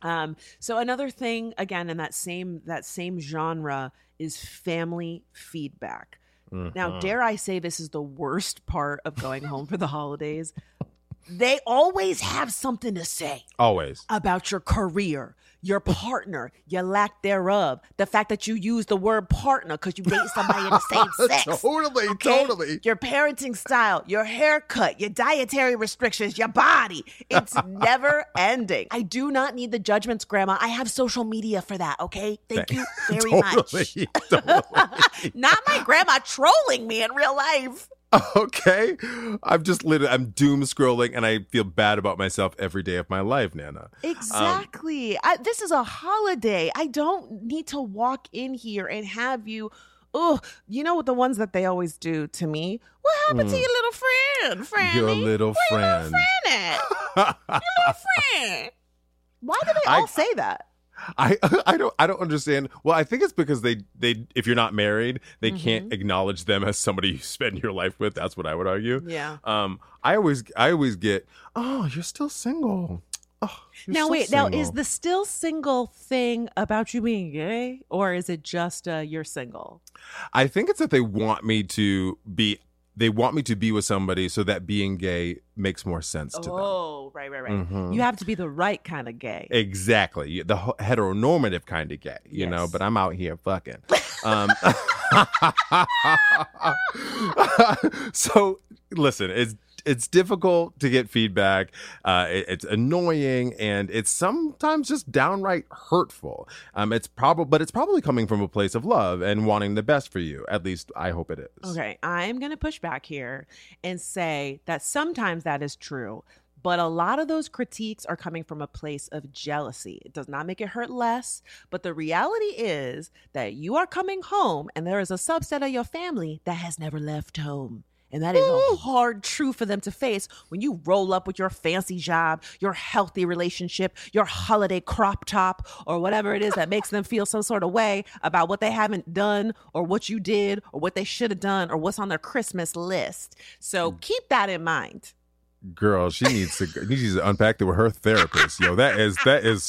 So another thing, again, in that same genre is family feedback. Now, dare I say this is the worst part of going home for the holidays? They always have something to say. Always. About your career, your partner, your lack thereof, the fact that you use the word partner because you date somebody in the same sex. Totally. Your parenting style, your haircut, your dietary restrictions, your body. It's never ending. I do not need the judgments, Grandma. I have social media for that, okay? Thank you very much. Totally. Not my grandma trolling me in real life. Okay. I'm doom scrolling and I feel bad about myself every day of my life, Nana. Exactly. This is a holiday. I don't need to walk in here and have you, you know what the ones that they always do to me? What happened to your little friend, Franny? Your little Where friend. your little friend at? Your little friend. Why do they all say that? I don't understand. Well, I think it's because they if you're not married, they can't acknowledge them as somebody you spend your life with. That's what I would argue. Yeah. I always get, oh, you're still single. Oh, Now is the still single thing about you being gay, or is it just you're single? I think it's that they want me to be with somebody so that being gay makes more sense to them. Oh, right. Mm-hmm. You have to be the right kind of gay. Exactly. The heteronormative kind of gay, you know, but I'm out here fucking. So listen, it's difficult to get feedback. It's annoying, and it's sometimes just downright hurtful. It's probably coming from a place of love and wanting the best for you. At least I hope it is. Okay, I'm going to push back here and say that sometimes that is true, but a lot of those critiques are coming from a place of jealousy. It does not make it hurt less, but the reality is that you are coming home and there is a subset of your family that has never left home. And that is a hard truth for them to face when you roll up with your fancy job, your healthy relationship, your holiday crop top, or whatever it is that makes them feel some sort of way about what they haven't done or what you did or what they should have done or what's on their Christmas list. So keep that in mind. Girl, she needs to unpack that with her therapist. Yo, that is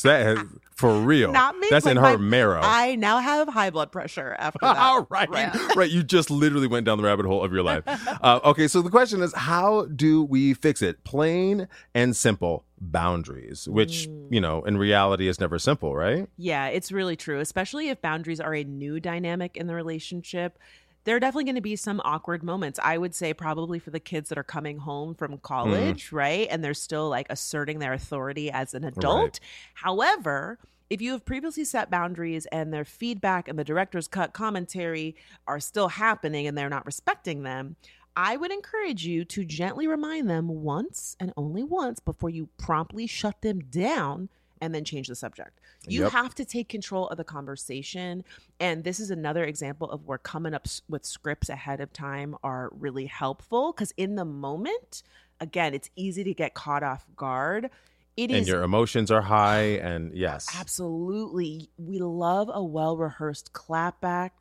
for real. Not me. That's in her marrow. I now have high blood pressure after that. All right. Right. You just literally went down the rabbit hole of your life. Okay, so the question is, how do we fix it? Plain and simple boundaries, which, in reality is never simple, right? Yeah, it's really true, especially if boundaries are a new dynamic in the relationship. There are definitely going to be some awkward moments. I would say probably for the kids that are coming home from college, right? And they're still like asserting their authority as an adult. Right. However, if you have previously set boundaries and their feedback and the director's cut commentary are still happening and they're not respecting them, I would encourage you to gently remind them once and only once before you promptly shut them down and then change the subject. You have to take control of the conversation. And this is another example of where coming up with scripts ahead of time are really helpful, because in the moment, again, it's easy to get caught off guard. And your emotions are high, and yes. Absolutely. We love a well-rehearsed clapback.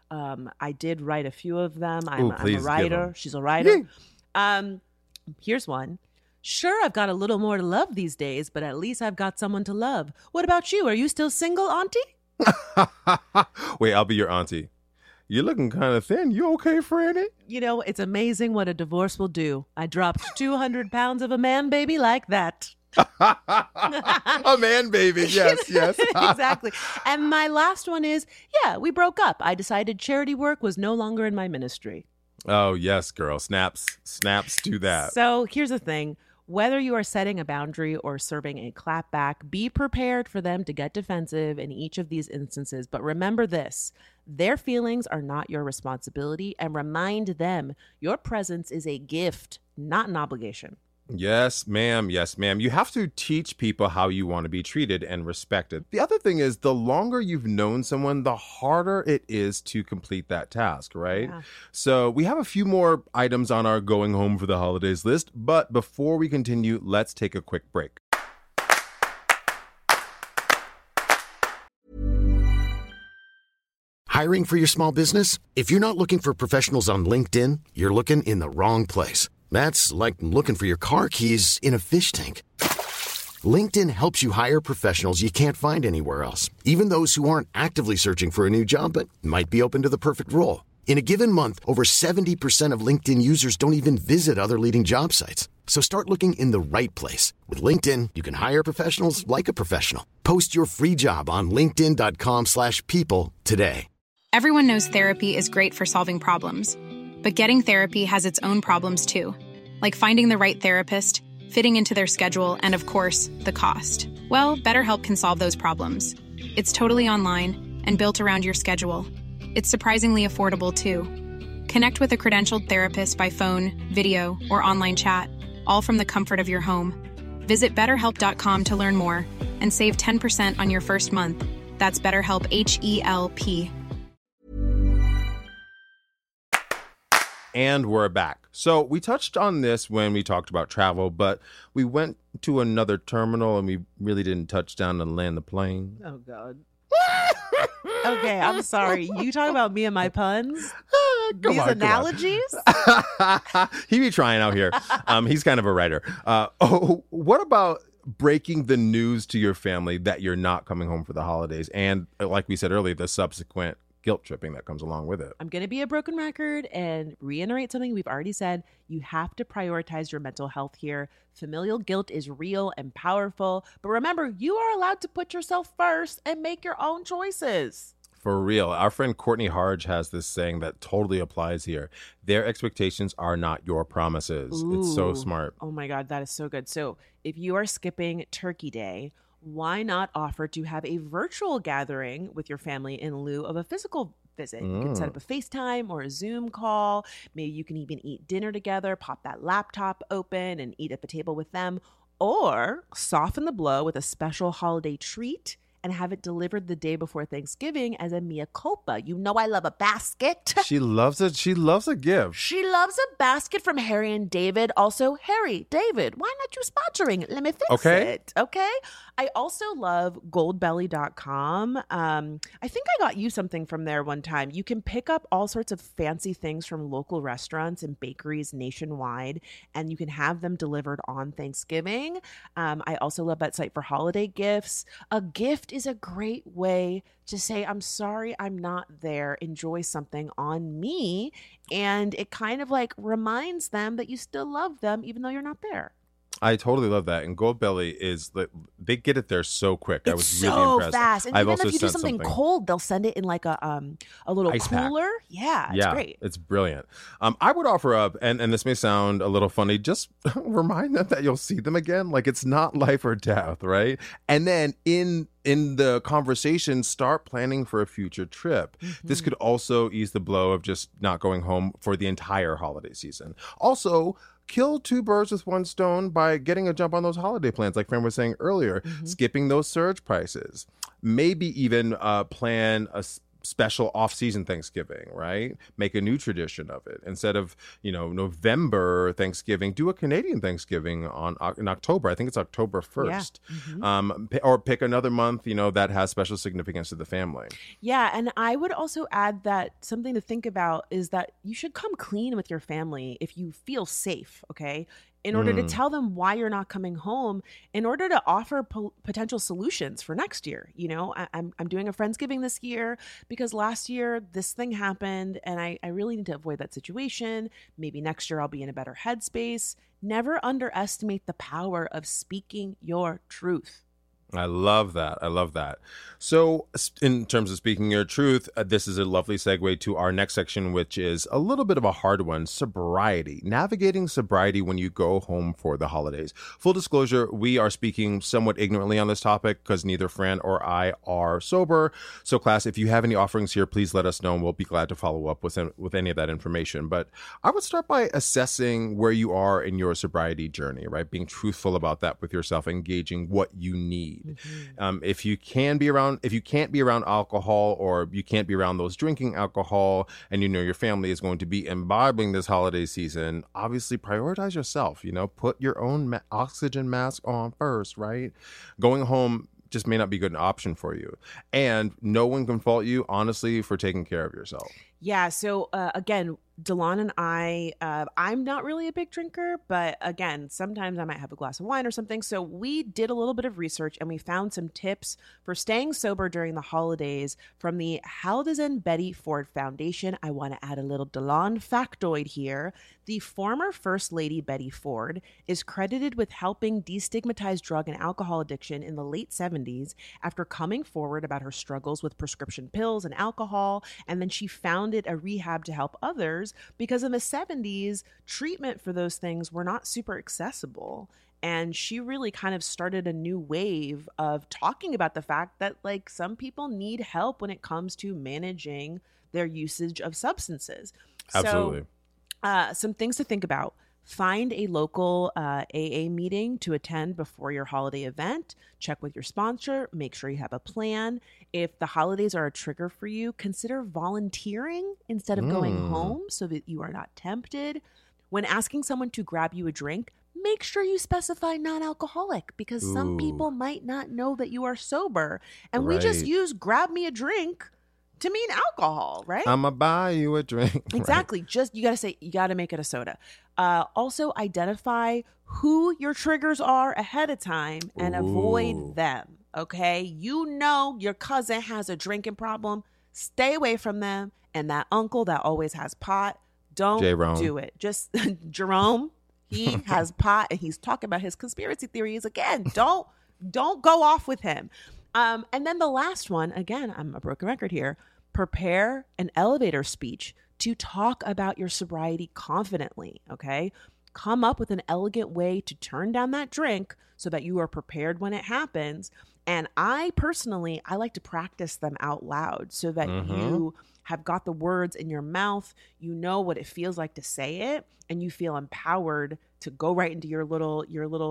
I did write a few of them. I'm a writer. She's a writer. Here's one. Sure, I've got a little more to love these days, but at least I've got someone to love. What about you? Are you still single, auntie? Wait, I'll be your auntie. You're looking kind of thin. You okay, Franny? You know, it's amazing what a divorce will do. I dropped 200 pounds of a man baby like that. A man baby. Yes. Exactly. And my last one is, we broke up. I decided charity work was no longer in my ministry. Oh, yes, girl. Snaps to that. So here's the thing. Whether you are setting a boundary or serving a clapback, be prepared for them to get defensive in each of these instances. But remember this, their feelings are not your responsibility, and remind them your presence is a gift, not an obligation. Yes, ma'am. Yes, ma'am. You have to teach people how you want to be treated and respected. The other thing is, the longer you've known someone, the harder it is to complete that task, right? Yeah. So we have a few more items on our going home for the holidays list, but before we continue, let's take a quick break. Hiring for your small business? If you're not looking for professionals on LinkedIn, you're looking in the wrong place. That's like looking for your car keys in a fish tank. LinkedIn helps you hire professionals you can't find anywhere else, even those who aren't actively searching for a new job but might be open to the perfect role. In a given month, over 70% of LinkedIn users don't even visit other leading job sites. So start looking in the right place. With LinkedIn, you can hire professionals like a professional. Post your free job on linkedin.com/people today. Everyone knows therapy is great for solving problems. But getting therapy has its own problems too. Like finding the right therapist, fitting into their schedule, and of course, the cost. Well, BetterHelp can solve those problems. It's totally online and built around your schedule. It's surprisingly affordable, too. Connect with a credentialed therapist by phone, video, or online chat, all from the comfort of your home. Visit BetterHelp.com to learn more and save 10% on your first month. That's BetterHelp, H-E-L-P. And we're back. So we touched on this when we talked about travel, but we went to another terminal and we really didn't touch down and land the plane. Oh, God. Okay, I'm sorry. You talk about me and my puns? These analogies? He be trying out here. He's kind of a writer. What about breaking the news to your family that you're not coming home for the holidays? And like we said earlier, the subsequent guilt tripping that comes along with it. I'm going to be a broken record and reiterate something we've already said. You have to prioritize your mental health here. Familial guilt is real and powerful. But remember, you are allowed to put yourself first and make your own choices. For real. Our friend Courtney Harge has this saying that totally applies here. Their expectations are not your promises. Ooh. It's so smart. Oh my God, that is so good. So if you are skipping Turkey Day, why not offer to have a virtual gathering with your family in lieu of a physical visit? You can set up a FaceTime or a Zoom call. Maybe you can even eat dinner together, pop that laptop open and eat at the table with them, or soften the blow with a special holiday treat and have it delivered the day before Thanksgiving as a mea culpa. You know I love a basket. She loves it. She loves a gift. She loves a basket from Harry and David. Also, Harry, David, why not you sponsoring? Let me fix it. Okay. I also love goldbelly.com. I think I got you something from there one time. You can pick up all sorts of fancy things from local restaurants and bakeries nationwide, and you can have them delivered on Thanksgiving. I also love that site for holiday gifts. A gift is a great way to say, I'm sorry I'm not there. Enjoy something on me. And it kind of like reminds them that you still love them even though you're not there. I totally love that. And Goldbelly is, they get it there so quick. I was really so impressed. Fast. And I've even also if you do something cold, they'll send it in like a little ice cooler. Pack. Yeah, it's great. It's brilliant. I would offer up, and this may sound a little funny, just remind them that you'll see them again. Like, it's not life or death, right? And then in the conversation, start planning for a future trip. Mm-hmm. This could also ease the blow of just not going home for the entire holiday season. Also, kill two birds with one stone by getting a jump on those holiday plans, like Fran was saying earlier, skipping those surge prices. Maybe even plan a special off-season Thanksgiving, right? Make a new tradition of it. Instead of, November Thanksgiving, do a Canadian Thanksgiving in October. I think it's October 1st. Yeah. Or pick another month, that has special significance to the family. Yeah, and I would also add that something to think about is that you should come clean with your family if you feel safe, okay? In order to tell them why you're not coming home, in order to offer potential solutions for next year. I'm doing a Friendsgiving this year because last year this thing happened and I really need to avoid that situation. Maybe next year I'll be in a better headspace. Never underestimate the power of speaking your truth. I love that. I love that. So in terms of speaking your truth, this is a lovely segue to our next section, which is a little bit of a hard one, sobriety. Navigating sobriety when you go home for the holidays. Full disclosure, we are speaking somewhat ignorantly on this topic because neither Fran or I are sober. So class, if you have any offerings here, please let us know and we'll be glad to follow up with any of that information. But I would start by assessing where you are in your sobriety journey, right? Being truthful about that with yourself, engaging what you need. Mm-hmm. If you can't be around alcohol or you can't be around those drinking alcohol and your family is going to be imbibing this holiday season, obviously prioritize yourself, put your own oxygen mask on first, right? Going home just may not be a good option for you. And no one can fault you, honestly, for taking care of yourself. Yeah. So again, Delon and I'm not really a big drinker, but again, sometimes I might have a glass of wine or something. So we did a little bit of research and we found some tips for staying sober during the holidays from the Haldison Betty Ford Foundation. I want to add a little Delon factoid here. The former First Lady Betty Ford is credited with helping destigmatize drug and alcohol addiction in the late 70s after coming forward about her struggles with prescription pills and alcohol. And then she founded a rehab to help others, because in the 70s, treatment for those things were not super accessible. And she really kind of started a new wave of talking about the fact that like some people need help when it comes to managing their usage of substances. Absolutely. So, some things to think about. Find a local AA meeting to attend before your holiday event. Check with your sponsor. Make sure you have a plan. If the holidays are a trigger for you, consider volunteering instead of going home so that you are not tempted. When asking someone to grab you a drink, make sure you specify non-alcoholic, because some people might not know that you are sober. And we just use grab me a drink to mean alcohol, right? I'ma buy you a drink. Exactly. Right. Just, you got to make it a soda. Also identify who your triggers are ahead of time and avoid them. Okay. You know, your cousin has a drinking problem. Stay away from them. And that uncle that always has pot, don't do it. Just Jerome, he has pot and he's talking about his conspiracy theories again. Don't go off with him. And then the last one, again, I'm a broken record here. Prepare an elevator speech to talk about your sobriety confidently, okay? Come up with an elegant way to turn down that drink so that you are prepared when it happens. And I personally like to practice them out loud so that you have got the words in your mouth, you know what it feels like to say it, and you feel empowered to go right into your little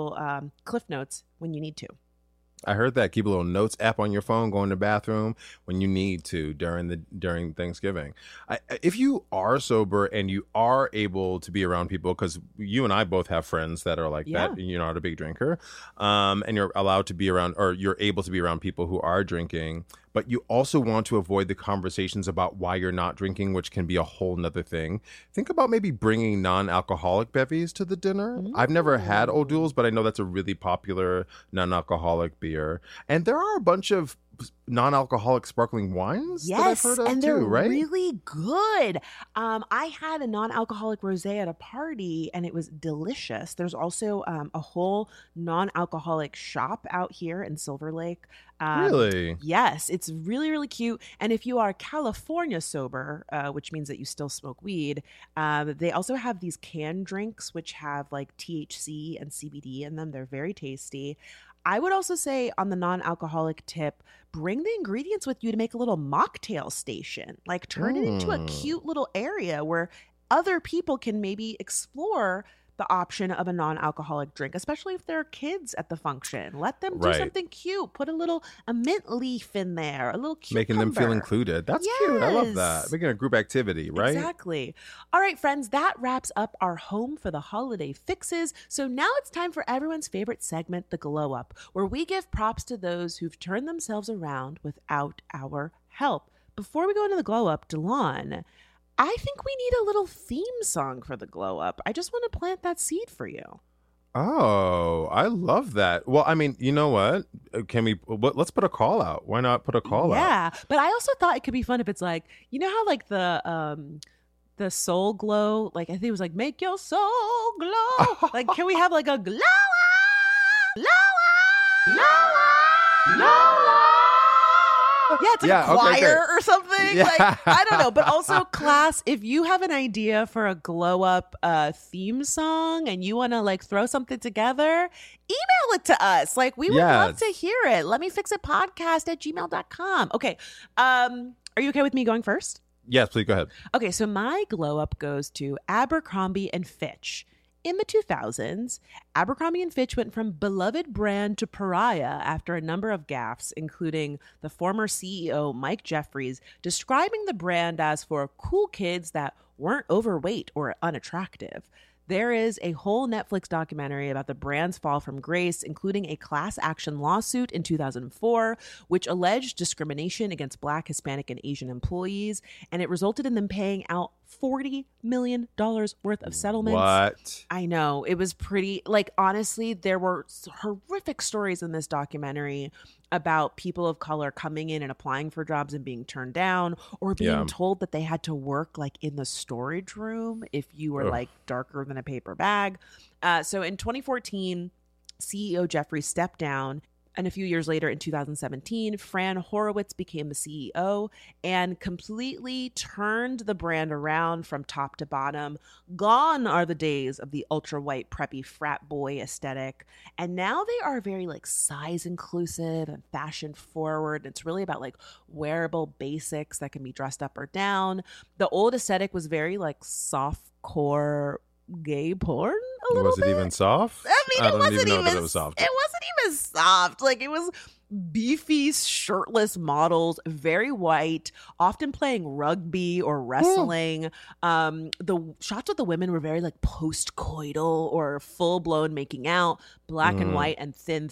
Cliff Notes when you need to. I heard that. Keep a little notes app on your phone, go in the bathroom when you need to during Thanksgiving. If you are sober and you are able to be around people, because you and I both have friends that are like that, you're not a big drinker, and you're allowed to be around, or you're able to be around people who are drinking, but you also want to avoid the conversations about why you're not drinking, which can be a whole nother thing. Think about maybe bringing non-alcoholic bevies to the dinner. I've never had O'Doul's, but I know that's a really popular non-alcoholic beer. And there are a bunch of non-alcoholic sparkling wines that I've heard of and they're too, right? really good. I had a non-alcoholic rosé at a party and it was delicious. There's also a whole non-alcoholic shop out here in Silver Lake. Really? Yes, it's really, really cute. And if you are California sober, which means that you still smoke weed, they also have these canned drinks which have like THC and CBD in them. They're very tasty. I would also say on the non-alcoholic tip, bring the ingredients with you to make a little mocktail station. Like turn it into a cute little area where other people can maybe explore the option of a non-alcoholic drink, especially if there are kids at the function. Let them do something cute. Put a mint leaf in there, a little cucumber. Making them feel included. That's cute. I love that. Making a group activity, right? Exactly. All right, friends, that wraps up our home for the holiday fixes. So now it's time for everyone's favorite segment, The Glow Up, where we give props to those who've turned themselves around without our help. Before we go into The Glow Up, Delon, I think we need a little theme song for the Glow Up. I just want to plant that seed for you. Oh, I love that. Well, I mean, you know what? Let's put a call out. Why not put a call out? Yeah, but I also thought it could be fun if it's like, you know how like the soul glow, like I think it was like make your soul glow. Like, can we have like a glow up, glow up, glow up, glow up? Yeah, it's like a choir or something. Yeah. Like, I don't know. But also, class, if you have an idea for a glow up theme song and you want to like throw something together, email it to us. Like, we would love to hear it. Let me fix it podcast@gmail.com. Okay. Are you okay with me going first? Yes, please go ahead. Okay. So my glow up goes to Abercrombie and Fitch. In the 2000s, Abercrombie & Fitch went from beloved brand to pariah after a number of gaffes, including the former CEO Mike Jeffries describing the brand as for cool kids that weren't overweight or unattractive. There is a whole Netflix documentary about the brand's fall from grace, including a class action lawsuit in 2004, which alleged discrimination against Black, Hispanic, and Asian employees, and it resulted in them paying out $40 million worth of settlements. What? I know. It was pretty, like, honestly, there were horrific stories in this documentary about people of color coming in and applying for jobs and being turned down, or being told that they had to work like in the storage room if you were like darker than a paper bag. So in 2014, CEO Jeffrey stepped down. And a few years later, in 2017, Fran Horowitz became the CEO and completely turned the brand around from top to bottom. Gone are the days of the ultra-white, preppy frat boy aesthetic. And now they are very like size inclusive and fashion forward. It's really about like wearable basics that can be dressed up or down. The old aesthetic was very like softcore gay porn. Was it even soft? I mean, it wasn't even that it was soft. It wasn't even soft. Like, it was beefy, shirtless models, very white, often playing rugby or wrestling. The shots of the women were very like post-coital or full-blown making out, black and white and thin.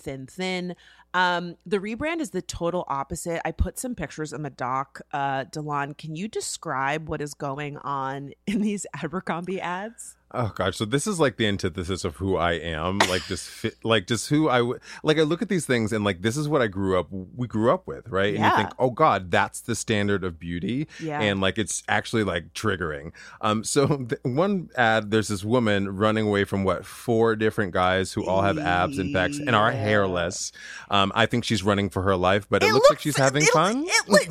The rebrand is the total opposite. I put some pictures in the doc. Delon, can you describe what is going on in these Abercrombie ads? Oh gosh, so this is like the antithesis of who I am, like just who I like. I look at these things and like this is what we grew up with, right? And you think, oh God, that's the standard of beauty, and like it's actually like triggering. So one ad, there's this woman running away from 4 different guys who all have abs and pecs and are hairless. I think she's running for her life, but it looks like she's having fun.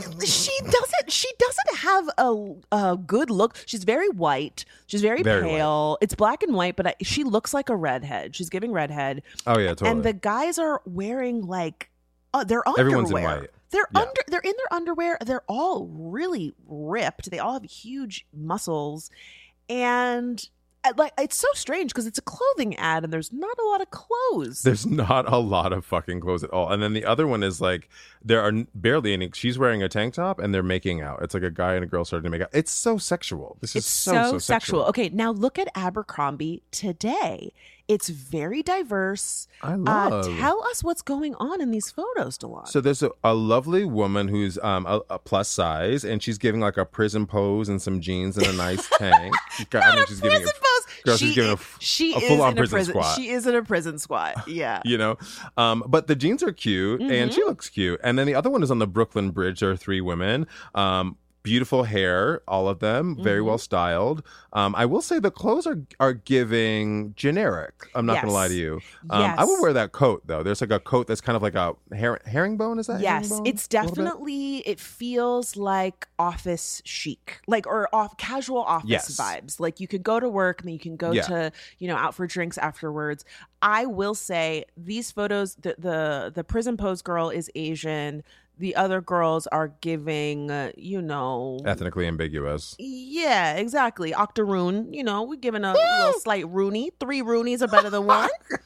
She doesn't have a good look. She's very white. She's very pale. White. It's black and white, but she looks like a redhead. She's giving redhead. Oh yeah, totally. And the guys are wearing like their underwear. Everyone's in white. They're in their underwear. They're all really ripped. They all have huge muscles, and like it's so strange because it's a clothing ad and there's not a lot of clothes. There's not a lot of fucking clothes at all. And then the other one is like there are barely any. She's wearing a tank top and they're making out. It's like a guy and a girl starting to make out. It's so sexual. This is so sexual. Okay, now look at Abercrombie today. It's very diverse. I love. Tell us what's going on in these photos, Delon. So there's a lovely woman who's a plus size, and she's giving like a prison pose and some jeans and a nice tank. She's giving a full on prison squat. She is in a prison squat. Yeah. You know, but the jeans are cute and she looks cute. And then the other one is on the Brooklyn Bridge. There are 3 women. Beautiful hair, all of them, very well styled. I will say the clothes are giving generic. I'm not going to lie to you. I would wear that coat though. There's like a coat that's kind of like a herringbone. Is that? Yes, herringbone? it's definitely. It feels like office chic, like or casual office vibes. Like you could go to work and then you can go to out for drinks afterwards. I will say these photos. The prison pose girl is Asian. The other girls are giving, ethnically ambiguous. Yeah, exactly. Octoroon, we're giving a little slight Rooney. 3 Roonies are better than 1.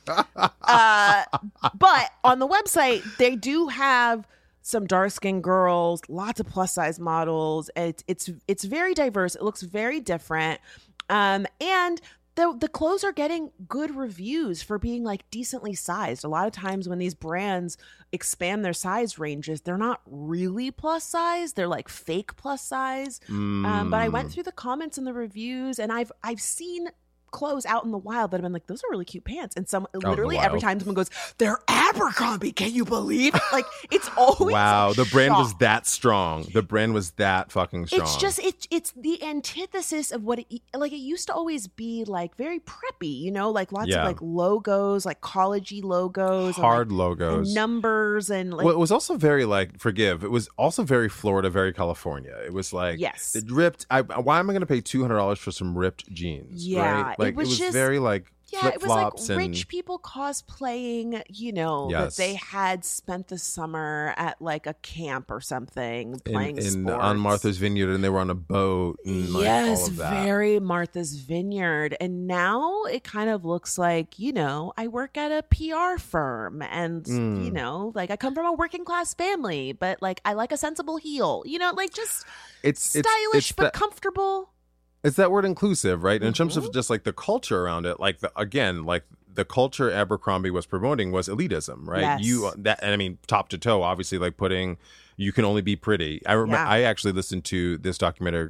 But on the website, they do have some dark-skinned girls, lots of plus-size models. It's very diverse. It looks very different. And the clothes are getting good reviews for being like decently sized. A lot of times when these brands expand their size ranges, they're not really plus size. They're like fake plus size. But I went through the comments and the reviews, and I've seen clothes out in the wild that have been like, those are really cute pants. And literally every time someone goes, they're Abercrombie, can you believe it? Like it's always wow, the brand was that strong. The brand was that fucking strong. It's just it's the antithesis of what it used to always be like very preppy, like lots of like logos, like college-y logos, hard and, logos, and numbers, and like well, it was also very like it was also very Florida, very California. It was like it ripped. Why am I going to pay $200 for some ripped jeans? Yeah, right? Like it was just very like it was like and rich people cosplaying, that they had spent the summer at like a camp or something playing sports on Martha's Vineyard, and they were on a boat. And like all of that. Very Martha's Vineyard. And now it kind of looks like I work at a PR firm, and like I come from a working class family, but like I like a sensible heel. Like just it's stylish but comfortable. It's that word inclusive, right? And in terms of just like the culture around it, like the culture Abercrombie was promoting was elitism, right? Yes. And I mean, top to toe, obviously, like putting you can only be pretty. I remember I actually listened to this documentary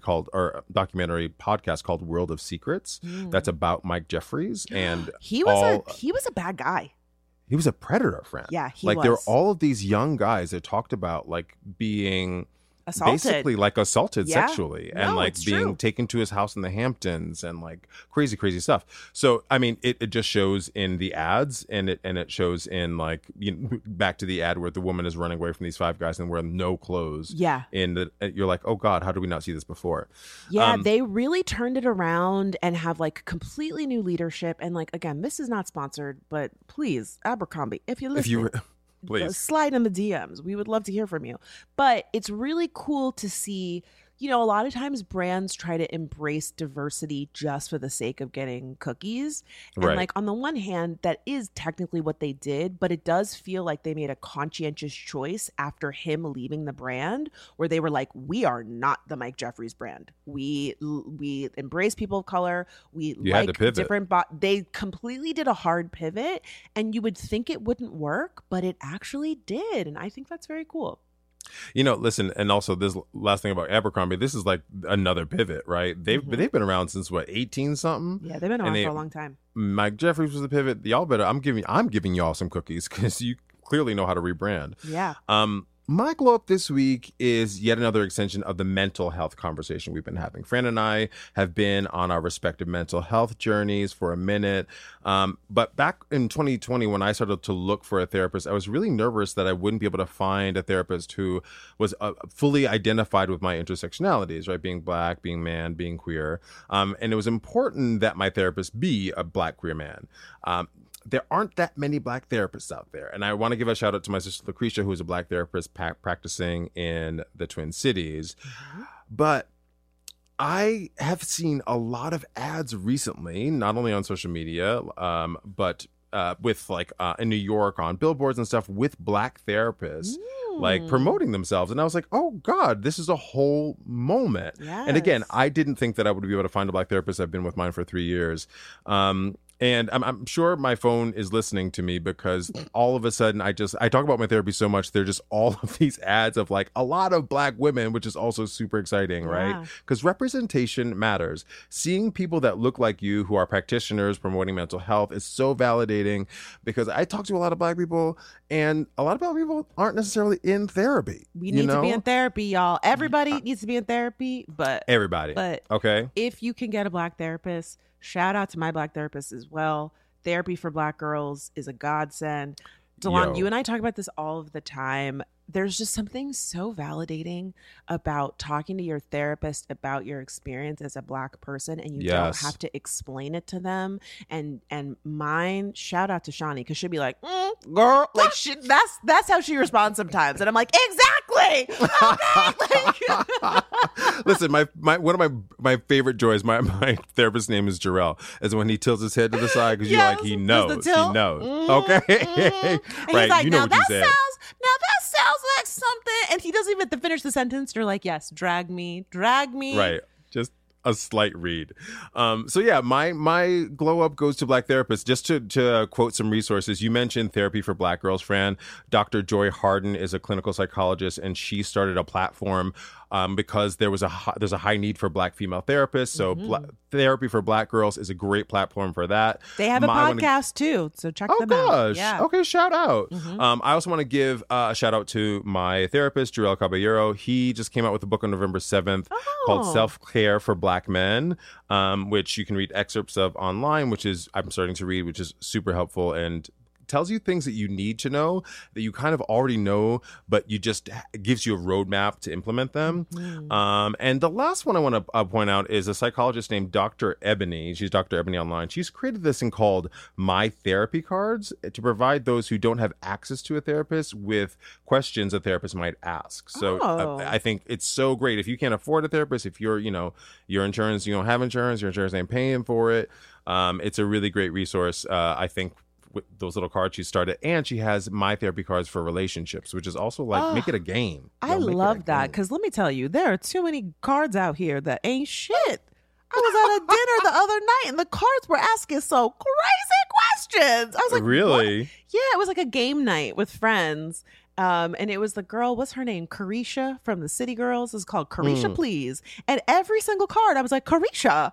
podcast called World of Secrets. That's about Mike Jeffries, and he was a bad guy. He was a predator, friend. Yeah, he like was. There were all of these young guys that talked about like being Assaulted. basically like assaulted sexually and like it's being true. taken to his house in the Hamptons and like crazy stuff. So I mean, it just shows in the ads and it shows in like, you know, back to the ad where the woman is running away from these 5 guys and wearing no clothes. Yeah. And you're like, oh God, how did we not see this before? Yeah, they really turned it around and have like completely new leadership. And like, again, this is not sponsored, but please, Abercrombie, if you're listening, please slide in the DMs. We would love to hear from you. But it's really cool to see, you know, a lot of times brands try to embrace diversity just for the sake of getting cookies. And Right. like on the one hand, that is technically what they did, but it does feel like they made a conscientious choice after him leaving the brand where they were like, we are not the Mike Jeffries brand. We embrace people of color. We You had to like pivot. different they completely did a hard pivot, and you would think it wouldn't work, but it actually did. And I think that's very cool. You know, listen, and also this last thing about Abercrombie, this is like another pivot, right? They've been around since what, 18 something? Yeah, they've been around for a long time. Mike Jeffries was the pivot. Y'all better. I'm giving y'all some cookies because you clearly know how to rebrand. Yeah. My glow up this week is yet another extension of the mental health conversation we've been having. Fran and I have been on our respective mental health journeys for a minute. But back in 2020, when I started to look for a therapist, I was really nervous that I wouldn't be able to find a therapist who was fully identified with my intersectionalities, right? Being Black, being man, being queer. And it was important that my therapist be a Black queer man. There aren't that many Black therapists out there. And I want to give a shout out to my sister Lucretia, who is a Black therapist practicing in the Twin Cities. But I have seen a lot of ads recently, not only on social media, but with like in New York on billboards and stuff with Black therapists. Like promoting themselves. And I was like, oh God, this is a whole moment. Yes. And again, I didn't think that I would be able to find a Black therapist. I've been with mine for 3 years. And I'm sure my phone is listening to me because all of a sudden I talk about my therapy so much. They're just all of these ads of like a lot of Black women, which is also super exciting, right? Because representation matters. Seeing people that look like you who are practitioners promoting mental health is so validating because I talk to a lot of Black people and a lot of Black people aren't necessarily in therapy. We need to be in therapy, y'all. Everybody needs to be in therapy, but everybody. But okay, if you can get a Black therapist, shout out to my Black therapist as well. Therapy for Black girls is a godsend. Delon, you and I talk about this all of the time. There's just something so validating about talking to your therapist about your experience as a Black person, and you don't have to explain it to them. And mine, shout out to Shawnee, because she'll be like, girl, like that's how she responds sometimes, and I'm like, exactly. Okay. Listen, one of my favorite joys. My therapist's name is Jarrell, is when he tilts his head to the side because you're like, he knows. Okay, and right? He's like, you know now what you that said. sounds like something, and he doesn't even finish the sentence. You're like, yes, drag me. Right, just a slight read. So yeah, my glow up goes to Black therapists. Just to quote some resources, you mentioned Therapy for Black Girls, Fran. Dr. Joy Harden is a clinical psychologist, and she started a platform because there's a high need for Black female therapists. So Therapy for Black Girls is a great platform for that. They have a podcast too, so check them out. Oh gosh, yeah. Okay, shout out. I also want to give a shout out to my therapist, Jarrell Caballero. He just came out with a book on November 7th called Self-Care for Black Men, which you can read excerpts of online, which is I'm starting to read, which is super helpful and tells you things that you need to know that you kind of already know, but you just gives you a roadmap to implement them. And the last one I want to point out is a psychologist named Dr. Ebony. She's Dr. Ebony online. She's created this thing called My Therapy Cards to provide those who don't have access to a therapist with questions a therapist might ask. So I think it's so great. If you can't afford a therapist, if you're, your insurance, you don't have insurance, your insurance ain't paying for it. It's a really great resource. I think with those little cards she started, and she has My Therapy Cards for relationships, which is also like make it a game. I love that, because let me tell you, there are too many cards out here that ain't shit. I was at a dinner the other night and the cards were asking so crazy questions. I was like, really? What? Yeah, it was like a game night with friends. And it was the girl, what's her name? Carisha from the City Girls. It's called Carisha Please. And every single card, I was like, Carisha.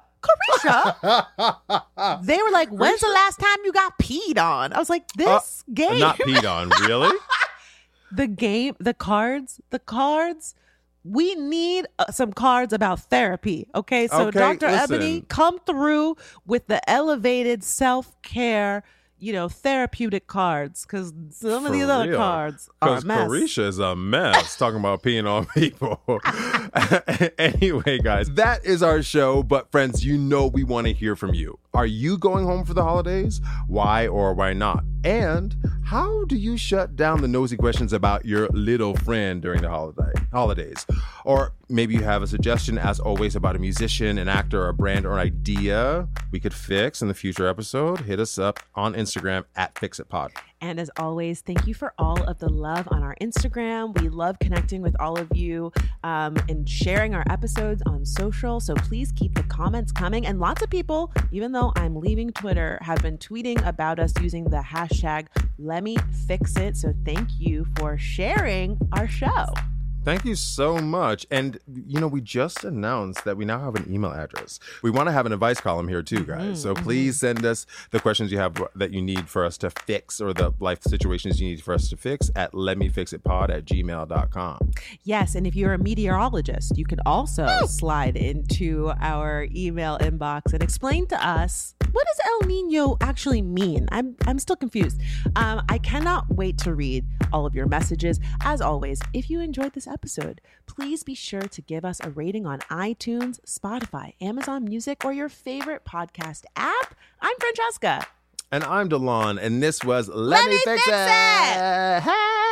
They were like, when's the last time you got peed on? I was like, this game. Not peed on, really? The cards. We need some cards about therapy. Okay. So Dr. Ebony, come through with the elevated self-care, therapeutic cards, because some of these other cards are a mess. Carisha is a mess talking about peeing on people. Anyway, guys, that is our show. But friends, we want to hear from you. Are you going home for the holidays? Why or why not? And how do you shut down the nosy questions about your little friend during the holidays? Or maybe you have a suggestion, as always, about a musician, an actor, a brand, or an idea we could fix in the future episode. Hit us up on Instagram at FixItPod. And as always, thank you for all of the love on our Instagram. We love connecting with all of you and sharing our episodes on social. So please keep the comments coming. And lots of people, even though I'm leaving Twitter, have been tweeting about us using the hashtag #LetMeFixIt. So thank you for sharing our show. Thank you so much. And, we just announced that we now have an email address. We want to have an advice column here too, guys. So please send us the questions you have that you need for us to fix, or the life situations you need for us to fix, at letmefixitpod@gmail.com. Yes. And if you're a meteorologist, you can also slide into our email inbox and explain to us, what does El Nino actually mean? I'm still confused. I cannot wait to read all of your messages. As always, if you enjoyed this episode, please be sure to give us a rating on iTunes, Spotify, Amazon Music, or your favorite podcast app. I'm Francesca. And I'm Delon, and this was Let Me Fix It.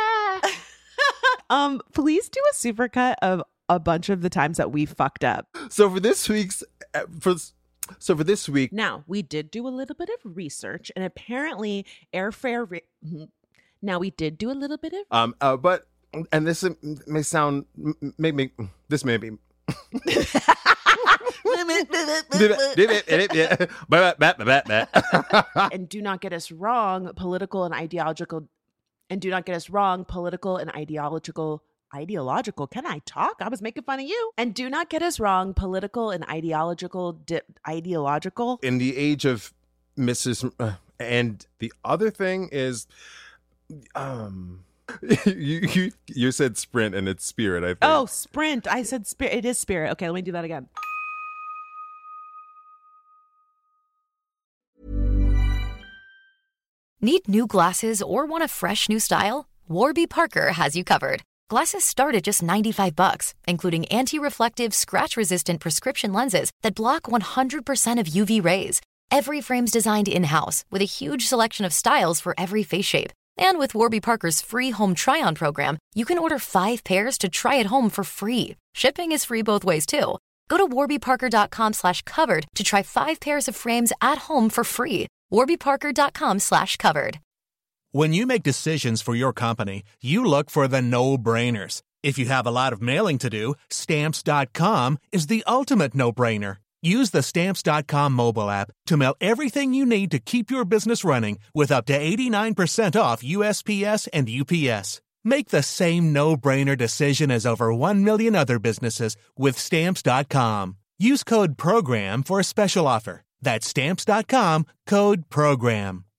Please do a supercut of a bunch of the times that we fucked up. So for this week, now we did do a little bit of research, and apparently airfare. Now we did do a little bit of but. And this may sound, this may be. And do not get us wrong, political and ideological. Can I talk? I was making fun of you. And do not get us wrong, political and ideological. In the age of Mrs. And the other thing is, You said sprint and it's spirit, I think. Oh, sprint. I said spirit. It is spirit. Okay, let me do that again. Need new glasses or want a fresh new style? Warby Parker has you covered. Glasses start at just $95, including anti-reflective, scratch-resistant prescription lenses that block 100% of UV rays. Every frame's designed in-house with a huge selection of styles for every face shape. And with Warby Parker's free home try-on program, you can order 5 pairs to try at home for free. Shipping is free both ways, too. Go to warbyparker.com/covered to try 5 pairs of frames at home for free. warbyparker.com/covered. When you make decisions for your company, you look for the no-brainers. If you have a lot of mailing to do, Stamps.com is the ultimate no-brainer. Use the Stamps.com mobile app to mail everything you need to keep your business running with up to 89% off USPS and UPS. Make the same no-brainer decision as over 1 million other businesses with Stamps.com. Use code PROGRAM for a special offer. That's Stamps.com, code PROGRAM.